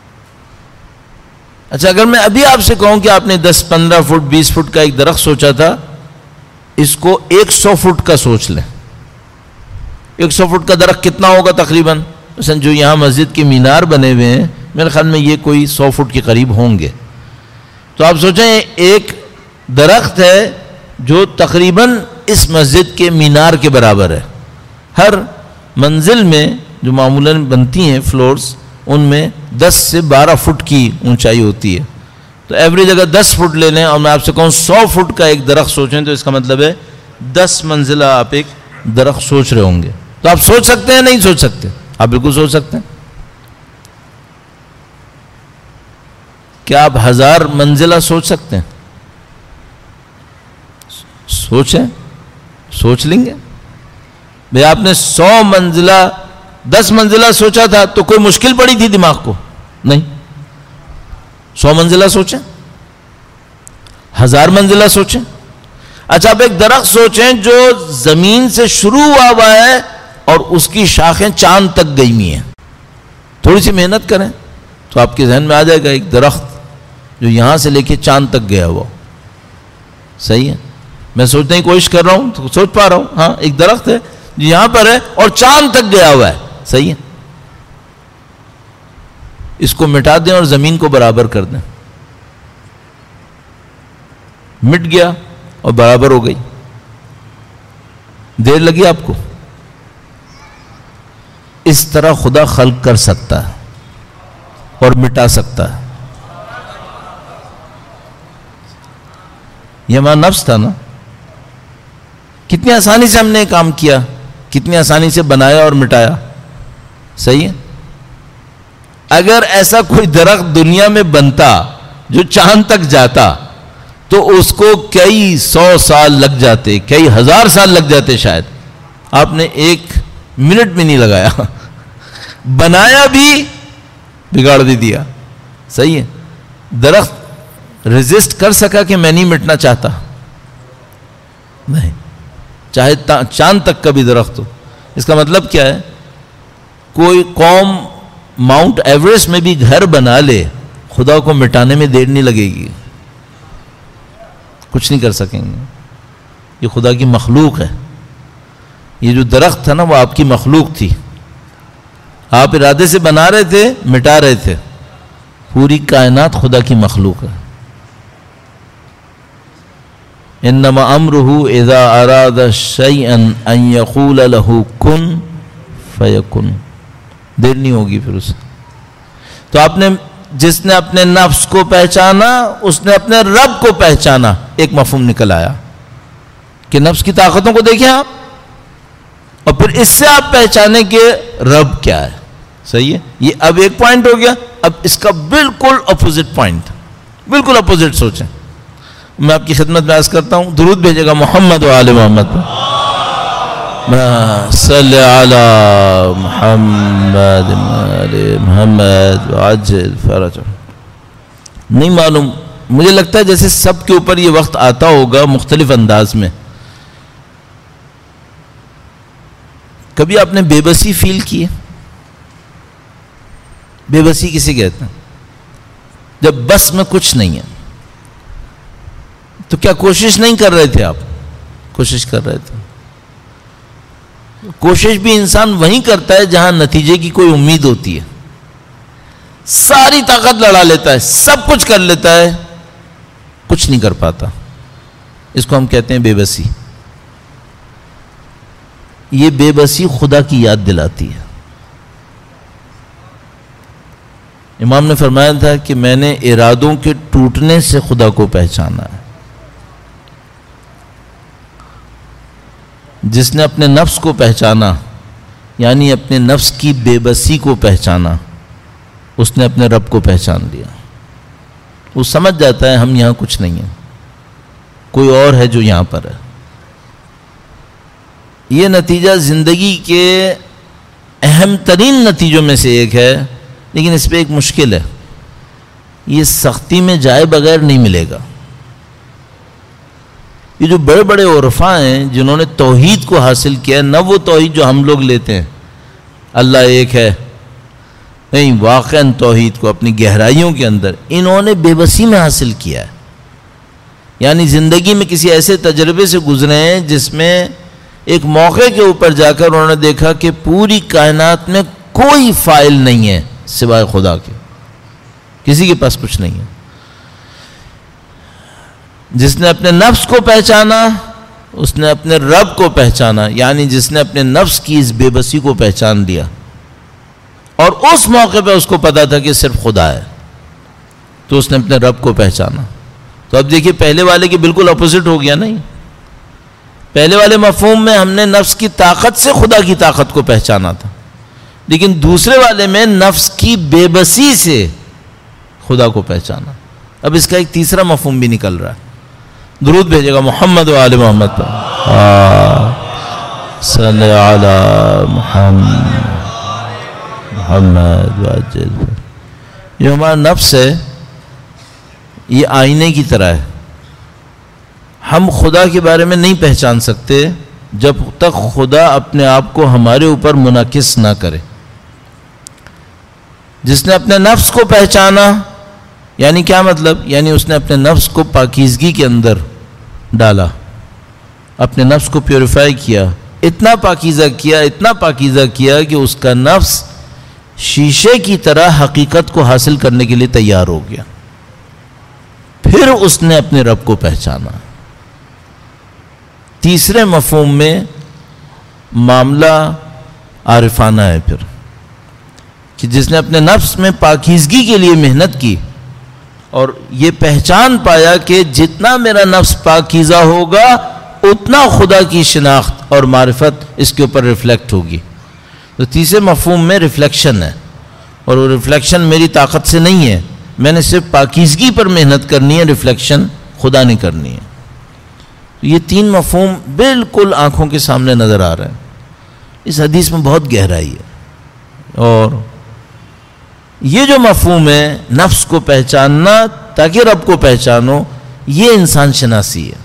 اچھا اگر میں ابھی آپ سے کہوں کہ آپ نے دس پندرہ فٹ بیس فٹ کا ایک درخت سوچا تھا، اس کو ایک سو فٹ کا سوچ لیں. ایک سو فٹ کا درخت کتنا ہوگا تقریباً؟ مثلا جو یہاں مسجد کے مینار بنے ہوئے ہیں میرے خیال میں یہ کوئی سو فٹ کے قریب ہوں گے. تو آپ سوچیں ایک درخت ہے جو تقریباً اس مسجد کے مینار کے برابر ہے. ہر منزل میں جو معمولاً بنتی ہیں فلورز ان میں دس سے بارہ فٹ کی اونچائی ہوتی ہے. تو ایوریج اگر دس فٹ لے لیں اور میں آپ سے کہوں سو فٹ کا ایک درخت سوچیں تو اس کا مطلب ہے دس منزلہ آپ ایک درخت سوچ رہے ہوں گے. تو آپ سوچ سکتے ہیں نہیں سوچ سکتے؟ آپ بالکل سوچ سکتے ہیں. کیا آپ ہزار منزلہ سوچ سکتے ہیں؟ سوچیں، سوچ لیں گے. بھئی آپ نے سو منزلہ دس منزلہ سوچا تھا تو کوئی مشکل پڑی تھی دماغ کو؟ نہیں. سو منزلہ سوچیں، ہزار منزلہ سوچیں. اچھا آپ ایک درخت سوچیں جو زمین سے شروع ہوا ہوا ہے اور اس کی شاخیں چاند تک گئی ہوئی ہیں. تھوڑی سی محنت کریں تو آپ کے ذہن میں آ جائے گا ایک درخت جو یہاں سے لے کے چاند تک گیا ہوا. صحیح ہے؟ میں سوچنے کی کوشش کر رہا ہوں تو سوچ پا رہا ہوں. ہاں ایک درخت ہے جو یہاں پر ہے اور چاند تک گیا ہوا ہے. صحیح ہے؟ اس کو مٹا دیں اور زمین کو برابر کر دیں. مٹ گیا اور برابر ہو گئی. دیر لگی آپ کو؟ اس طرح خدا خلق کر سکتا ہے اور مٹا سکتا ہے. یہ ہمارا نفس تھا نا، کتنی آسانی سے ہم نے کام کیا، کتنی آسانی سے بنایا اور مٹایا. صحیح ہے؟ اگر ایسا کوئی درخت دنیا میں بنتا جو چاند تک جاتا تو اس کو کئی سو سال لگ جاتے، کئی ہزار سال لگ جاتے شاید. آپ نے ایک منٹ بھی نہیں لگایا، بنایا بھی بگاڑ بھی دیا. صحیح ہے؟ درخت ریزسٹ کر سکا کہ میں نہیں مٹنا چاہتا؟ نہیں. چاہے چاند تک کا بھی درخت ہو. اس کا مطلب کیا ہے؟ کوئی قوم ماؤنٹ ایوریسٹ میں بھی گھر بنا لے، خدا کو مٹانے میں دیر نہیں لگے گی. کچھ نہیں کر سکیں گے. یہ خدا کی مخلوق ہے. یہ جو درخت تھا نا وہ آپ کی مخلوق تھی. آپ ارادے سے بنا رہے تھے، مٹا رہے تھے. پوری کائنات خدا کی مخلوق ہے. انما امرہ اذا اراد شیئا ان یقول له کن فیکن. دیر نہیں ہوگی پھر اسے. تو آپ نے جس نے اپنے نفس کو پہچانا اس نے اپنے رب کو پہچانا. ایک مفہوم نکل آیا کہ نفس کی طاقتوں کو دیکھیں آپ اور پھر اس سے آپ پہچانے کہ رب کیا ہے. صحیح ہے؟ یہ اب ایک پوائنٹ ہو گیا. اب اس کا بالکل اپوزٹ پوائنٹ، بالکل اپوزٹ سوچیں. میں آپ کی خدمت میں عرض کرتا ہوں، درود بھیجے گا محمد و آل محمد. صلی علی محمد محمد وعجل فرج. نہیں معلوم، مجھے لگتا ہے جیسے سب کے اوپر یہ وقت آتا ہوگا مختلف انداز میں. کبھی آپ نے بے بسی فیل کی ہے؟ بے بسی کسے کہتے ہیں؟ جب بس میں کچھ نہیں ہے. تو کیا کوشش نہیں کر رہے تھے آپ؟ کوشش کر رہے تھے. کوشش بھی انسان وہیں کرتا ہے جہاں نتیجے کی کوئی امید ہوتی ہے. ساری طاقت لڑا لیتا ہے، سب کچھ کر لیتا ہے، کچھ نہیں کر پاتا. اس کو ہم کہتے ہیں بے بسی. یہ بے بسی خدا کی یاد دلاتی ہے. امام نے فرمایا تھا کہ میں نے ارادوں کے ٹوٹنے سے خدا کو پہچانا ہے. جس نے اپنے نفس کو پہچانا، یعنی اپنے نفس کی بے بسی کو پہچانا، اس نے اپنے رب کو پہچان لیا. وہ سمجھ جاتا ہے ہم یہاں کچھ نہیں ہیں، کوئی اور ہے جو یہاں پر ہے. یہ نتیجہ زندگی کے اہم ترین نتیجوں میں سے ایک ہے، لیکن اس پہ ایک مشکل ہے. یہ سختی میں جائے بغیر نہیں ملے گا. یہ جو بڑے بڑے عرفاء ہیں جنہوں نے توحید کو حاصل کیا، نہ وہ توحید جو ہم لوگ لیتے ہیں اللہ ایک ہے، نہیں، واقعاً توحید کو اپنی گہرائیوں کے اندر انہوں نے بے بسی میں حاصل کیا ہے. یعنی زندگی میں کسی ایسے تجربے سے گزرے ہیں جس میں ایک موقع کے اوپر جا کر انہوں نے دیکھا کہ پوری کائنات میں کوئی فاعل نہیں ہے سوائے خدا کے، کسی کے پاس کچھ نہیں ہے. جس نے اپنے نفس کو پہچانا اس نے اپنے رب کو پہچانا، یعنی جس نے اپنے نفس کی اس بے بسی کو پہچان لیا اور اس موقع پہ اس کو پتا تھا کہ صرف خدا ہے، تو اس نے اپنے رب کو پہچانا. تو اب دیکھیے پہلے والے کے بالکل اپوزٹ ہو گیا. نہیں، پہلے والے مفہوم میں ہم نے نفس کی طاقت سے خدا کی طاقت کو پہچانا تھا، لیکن دوسرے والے میں نفس کی بے بسی سے خدا کو پہچانا. اب اس کا ایک تیسرا مفہوم بھی نکل رہا ہے. درود بھیجے گا محمد و آل محمد پر. صلی علی محمد محمد وعجل. یہ ہمارا نفس ہے، یہ آئینے کی طرح ہے. ہم خدا کے بارے میں نہیں پہچان سکتے جب تک خدا اپنے آپ کو ہمارے اوپر منعکس نہ کرے. جس نے اپنے نفس کو پہچانا، یعنی کیا مطلب؟ یعنی اس نے اپنے نفس کو پاکیزگی کے اندر ڈالا، اپنے نفس کو پیوریفائی کیا، اتنا پاکیزہ کیا اتنا پاکیزہ کیا کہ اس کا نفس شیشے کی طرح حقیقت کو حاصل کرنے کے لیے تیار ہو گیا. پھر اس نے اپنے رب کو پہچانا. تیسرے مفہوم میں معاملہ عارفانہ ہے پھر، کہ جس نے اپنے نفس میں پاکیزگی کے لیے محنت کی اور یہ پہچان پایا کہ جتنا میرا نفس پاکیزہ ہوگا اتنا خدا کی شناخت اور معرفت اس کے اوپر ریفلیکٹ ہوگی. تو تیسرے مفہوم میں ریفلیکشن ہے، اور وہ ریفلیکشن میری طاقت سے نہیں ہے، میں نے صرف پاکیزگی پر محنت کرنی ہے، ریفلیکشن خدا نے کرنی ہے. یہ تین مفہوم بالکل آنکھوں کے سامنے نظر آ رہے ہیں. اس حدیث میں بہت گہرائی ہے. اور یہ جو مفہوم ہے نفس کو پہچاننا تاکہ رب کو پہچانو، یہ انسان شناسی ہے.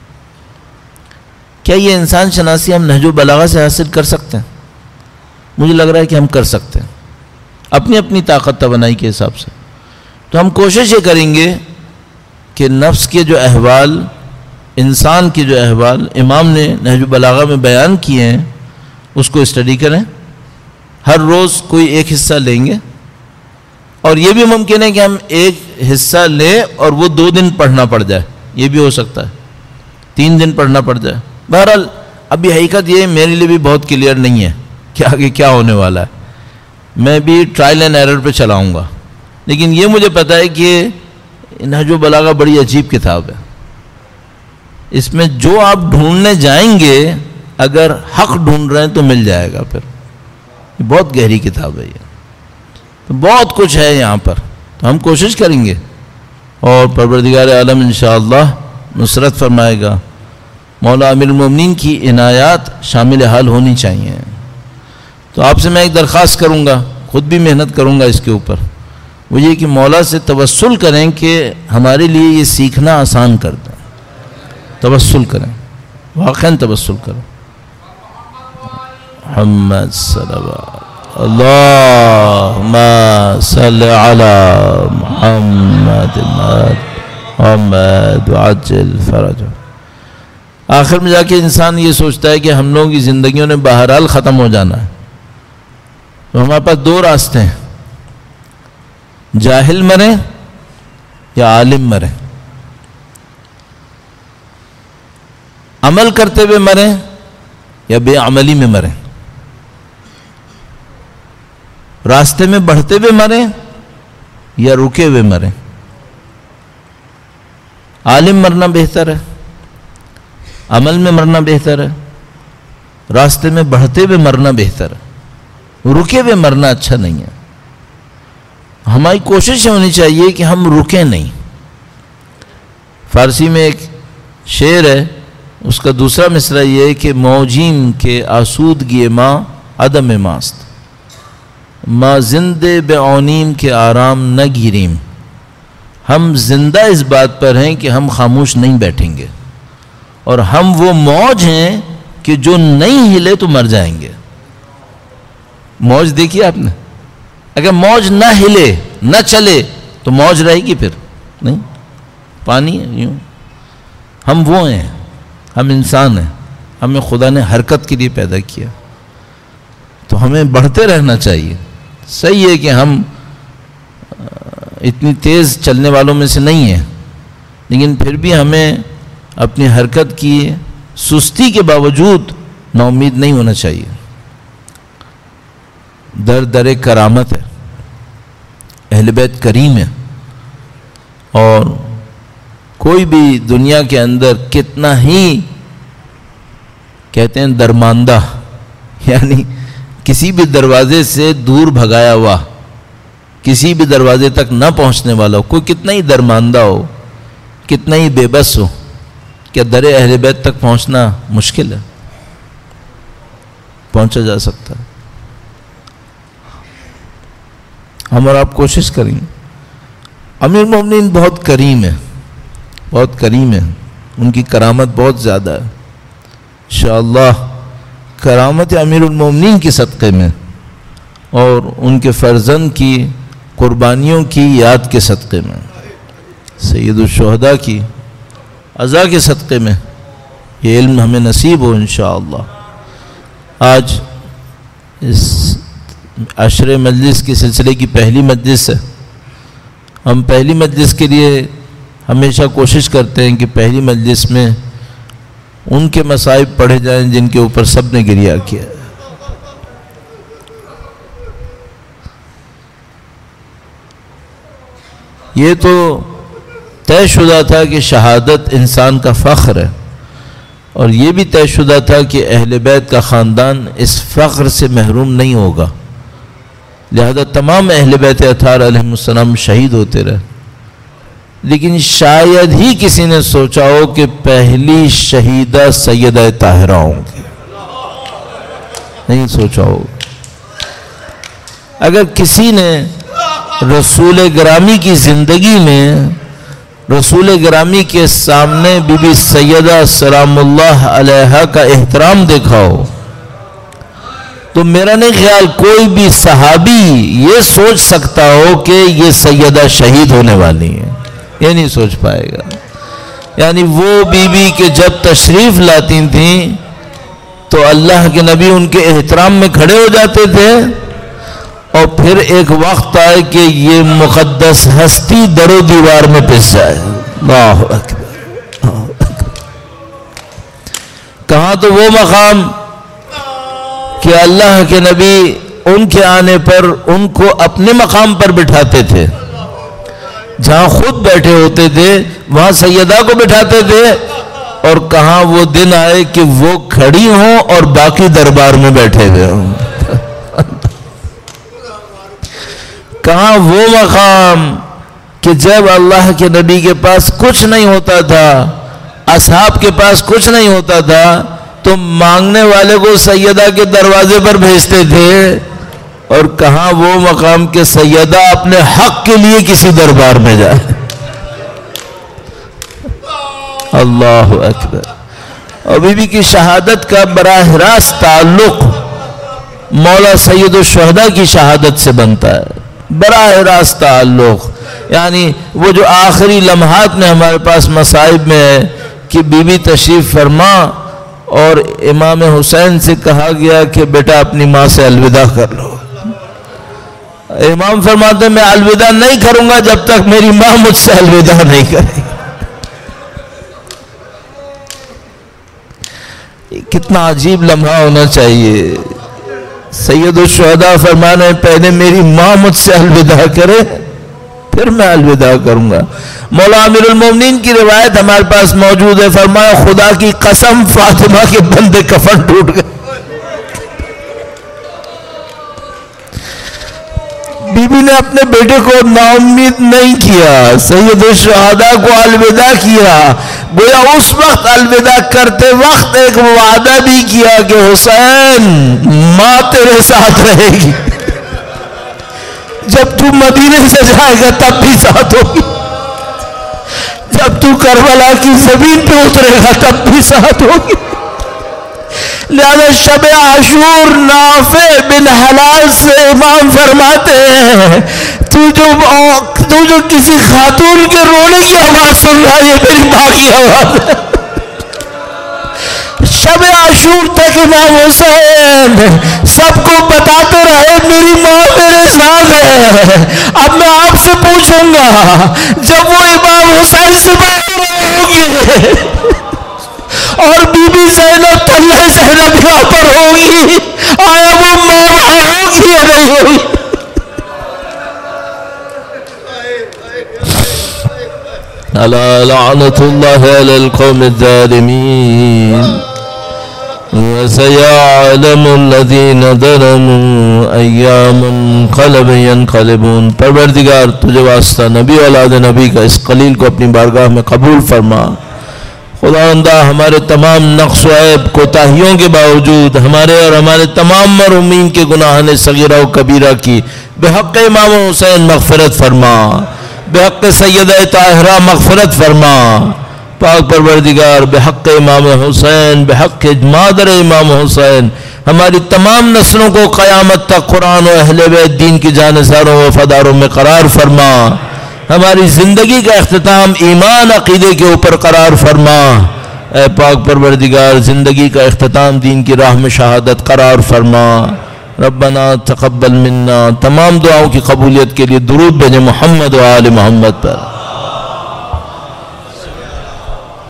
کیا یہ انسان شناسی ہم نہج و بلاغہ سے حاصل کر سکتے ہیں؟ مجھے لگ رہا ہے کہ ہم کر سکتے ہیں اپنی اپنی طاقت توانائی کے حساب سے. تو ہم کوشش یہ کریں گے کہ نفس کے جو احوال، انسان کے جو احوال امام نے نہج و بلاغہ میں بیان کیے ہیں اس کو اسٹڈی کریں. ہر روز کوئی ایک حصہ لیں گے، اور یہ بھی ممکن ہے کہ ہم ایک حصہ لیں اور وہ دو دن پڑھنا پڑ جائے، یہ بھی ہو سکتا ہے، تین دن پڑھنا پڑ جائے. بہرحال ابھی حقیقت یہ میرے لیے بھی بہت کلیئر نہیں ہے کہ آگے کیا ہونے والا ہے. میں بھی ٹرائل اینڈ ایرر پہ چلاؤں گا، لیکن یہ مجھے پتا ہے کہ نہج و بلاغہ بڑی عجیب کتاب ہے. اس میں جو آپ ڈھونڈنے جائیں گے، اگر حق ڈھونڈ رہے ہیں تو مل جائے گا. پھر یہ بہت گہری کتاب ہے. یہ تو بہت کچھ ہے یہاں پر. تو ہم کوشش کریں گے اور پروردگار عالم انشاءاللہ نصرت فرمائے گا. مولا امیر المومنین کی عنایات شامل حال ہونی چاہیے. تو آپ سے میں ایک درخواست کروں گا، خود بھی محنت کروں گا اس کے اوپر، وہ یہ کہ مولا سے توسل کریں کہ ہمارے لیے یہ سیکھنا آسان کر دیں. توسل کریں، واقعاً توسل کریں. محمد صلی اللہ اللہم صلی علی محمد محمد عجل فرج. آخر میں جا کے انسان یہ سوچتا ہے کہ ہم لوگوں کی زندگیوں نے بہرحال ختم ہو جانا ہے. تو ہمارے پاس دو راستے ہیں. جاہل مرے یا عالم مرے، عمل کرتے ہوئے مرے یا بے عملی میں مرے، راستے میں بڑھتے ہوئے مرے یا رکے ہوئے مرے۔ عالم مرنا بہتر ہے، عمل میں مرنا بہتر ہے، راستے میں بڑھتے ہوئے مرنا بہتر ہے، رکے ہوئے مرنا اچھا نہیں ہے۔ ہماری کوشش ہونی چاہیے کہ ہم رکیں نہیں۔ فارسی میں ایک شعر ہے، اس کا دوسرا مصرع یہ ہے کہ موجیم کے آسودگی ماں عدم ماست، ما زندے بے اونیم کے آرام نہ گیریم۔ ہم زندہ اس بات پر ہیں کہ ہم خاموش نہیں بیٹھیں گے، اور ہم وہ موج ہیں کہ جو نہیں ہلے تو مر جائیں گے۔ موج دیکھیے آپ نے، اگر موج نہ ہلے نہ چلے تو موج رہے گی پھر نہیں، پانی ہے یوں۔ ہم وہ ہیں، ہم انسان ہیں، ہمیں خدا نے حرکت کے لیے پیدا کیا، تو ہمیں بڑھتے رہنا چاہیے۔ صحیح ہے کہ ہم اتنی تیز چلنے والوں میں سے نہیں ہیں، لیکن پھر بھی ہمیں اپنی حرکت کی سستی کے باوجود نا امید نہیں ہونا چاہیے۔ در در کرامت ہے، اہل بیت کریم ہے، اور کوئی بھی دنیا کے اندر کتنا ہی کہتے ہیں درماندہ، یعنی کسی بھی دروازے سے دور بھگایا ہوا، کسی بھی دروازے تک نہ پہنچنے والا ہو، کوئی کتنا ہی درماندہ ہو، کتنا ہی بے بس ہو، کیا در اہل بیت تک پہنچنا مشکل ہے؟ پہنچا جا سکتا ہے۔ ہم اور آپ کوشش کریں۔ امیر المومنین بہت کریم ہے، بہت کریم ہے، ان کی کرامت بہت زیادہ ہے۔ انشاءاللہ کرامت امیر المومنین کے صدقے میں اور ان کے فرزند کی قربانیوں کی یاد کے صدقے میں، سید الشہداء کی عزا کے صدقے میں یہ علم ہمیں نصیب ہو انشاءاللہ۔ آج اس عشر مجلس کے سلسلے کی پہلی مجلس ہے۔ ہم پہلی مجلس کے لیے ہمیشہ کوشش کرتے ہیں کہ پہلی مجلس میں ان کے مصائب پڑھے جائیں جن کے اوپر سب نے گریہ کیا۔ یہ تو طے شدہ تھا کہ شہادت انسان کا فخر ہے، اور یہ بھی طے شدہ تھا کہ اہل بیت کا خاندان اس فخر سے محروم نہیں ہوگا، لہذا تمام اہل بیت اطہار علیہ السلام شہید ہوتے رہے۔ لیکن شاید ہی کسی نے سوچا ہو کہ پہلی شہیدہ سیدہ طاہرہ ہوں گی، نہیں سوچا ہو۔ اگر کسی نے رسول گرامی کی زندگی میں رسول گرامی کے سامنے بی بی سیدہ سلام اللہ علیہا کا احترام دیکھا ہو تو میرا نہیں خیال کوئی بھی صحابی یہ سوچ سکتا ہو کہ یہ سیدہ شہید ہونے والی ہے، یہ نہیں سوچ پائے گا۔ یعنی وہ بی بی کہ جب تشریف لاتی تھیں تو اللہ کے نبی ان کے احترام میں کھڑے ہو جاتے تھے، اور پھر ایک وقت آئے کہ یہ مقدس ہستی در و دیوار میں پس جائے۔ اللہ اکبر، اللہ اکبر۔ کہاں تو وہ مقام کہ اللہ کے نبی ان کے آنے پر ان کو اپنے مقام پر بٹھاتے تھے، جہاں خود بیٹھے ہوتے تھے وہاں سیدہ کو بٹھاتے تھے، اور کہاں وہ دن آئے کہ وہ کھڑی ہوں اور باقی دربار میں بیٹھے ہوئے ہوں۔ کہاں وہ مقام کہ جب اللہ کے نبی کے پاس کچھ نہیں ہوتا تھا، اصحاب کے پاس کچھ نہیں ہوتا تھا، تو مانگنے والے کو سیدہ کے دروازے پر بھیجتے تھے، اور کہاں وہ مقام کہ سیدہ اپنے حق کے لیے کسی دربار میں جائے۔ اللہ اکبر۔ اور بی بی کی شہادت کا براہ راست تعلق مولا سید الشہداء کی شہادت سے بنتا ہے، براہ راست تعلق۔ یعنی وہ جو آخری لمحات میں ہمارے پاس مصائب میں ہے کہ بی بی تشریف فرما اور امام حسین سے کہا گیا کہ بیٹا اپنی ماں سے الوداع کر لو۔ امام فرماتے ہیں میں الوداع نہیں کروں گا جب تک میری ماں مجھ سے الوداع نہیں کرے. کتنا عجیب لمحہ ہونا چاہیے. سید الشہداء فرمانے پہلے میری ماں مجھ سے الوداع کرے پھر میں الوداع کروں گا. مولا امیر المومنین کی روایت ہمارے پاس موجود ہے. فرمایا خدا کی قسم فاطمہ کے بندے کفن ٹوٹ گئے. بی بی نے اپنے بیٹے کو نا امید نہیں کیا, سید الشہداء کو الوداع کیا. گویا اس وقت الوداع کرتے وقت ایک وعدہ بھی کیا کہ حسین ماں تیرے ساتھ رہے گی, جب تو مدینے سے جائے گا تب بھی ساتھ ہوگی, جب تو کربلا کی زمین پہ اترے گا تب بھی ساتھ ہوگی. لہذا شب عاشور نافع بن حلال سے امام فرماتے ہیں تو جو تو جو کسی خاتون کے رونے کی آواز سن رہا ہے یہ میری ماں کی آواز ہے. شب عاشور تک امام حسین سب کو بتاتے رہے میری ماں میرے ساتھ ہے. اب میں آپ سے پوچھوں گا جب وہ امام حسین سے بات ہوگی اور بی بی زینب طلح زینب یہاں پر ہوگی, آیا وہ ماں ہوگی یا نہیں ہوگی؟ الا لعنت اللہ علی القوم الظالمین وسيعلم الذين ظلموا أي منقلب ينقلبون. پروردگار تجھے واسطہ نبی اولاد نبی کا اس قلیل کو اپنی بارگاہ میں قبول فرما. خداوندہ ہمارے تمام نقص و عیب کوتاہیوں کے باوجود ہمارے اور ہمارے تمام مرحومین کے گناہان صغیرہ و کبیرہ کی بحق امام حسین مغفرت فرما, بحق سیدہ طاہرہ مغفرت فرما. پاک پروردگار بحق امام حسین, بحق مادر امام حسین ہماری تمام نسلوں کو قیامت تک قرآن و اہل بیت دین کی جانثاروں و وفاداروں میں قرار فرما. ہماری زندگی کا اختتام ایمان عقیدے کے اوپر قرار فرما. اے پاک پروردگار زندگی کا اختتام دین کی راہ میں شہادت قرار فرما. ربنا تقبل منا. تمام دعاؤں کی قبولیت کے لیے درود بھیجیں محمد و آل محمد پر.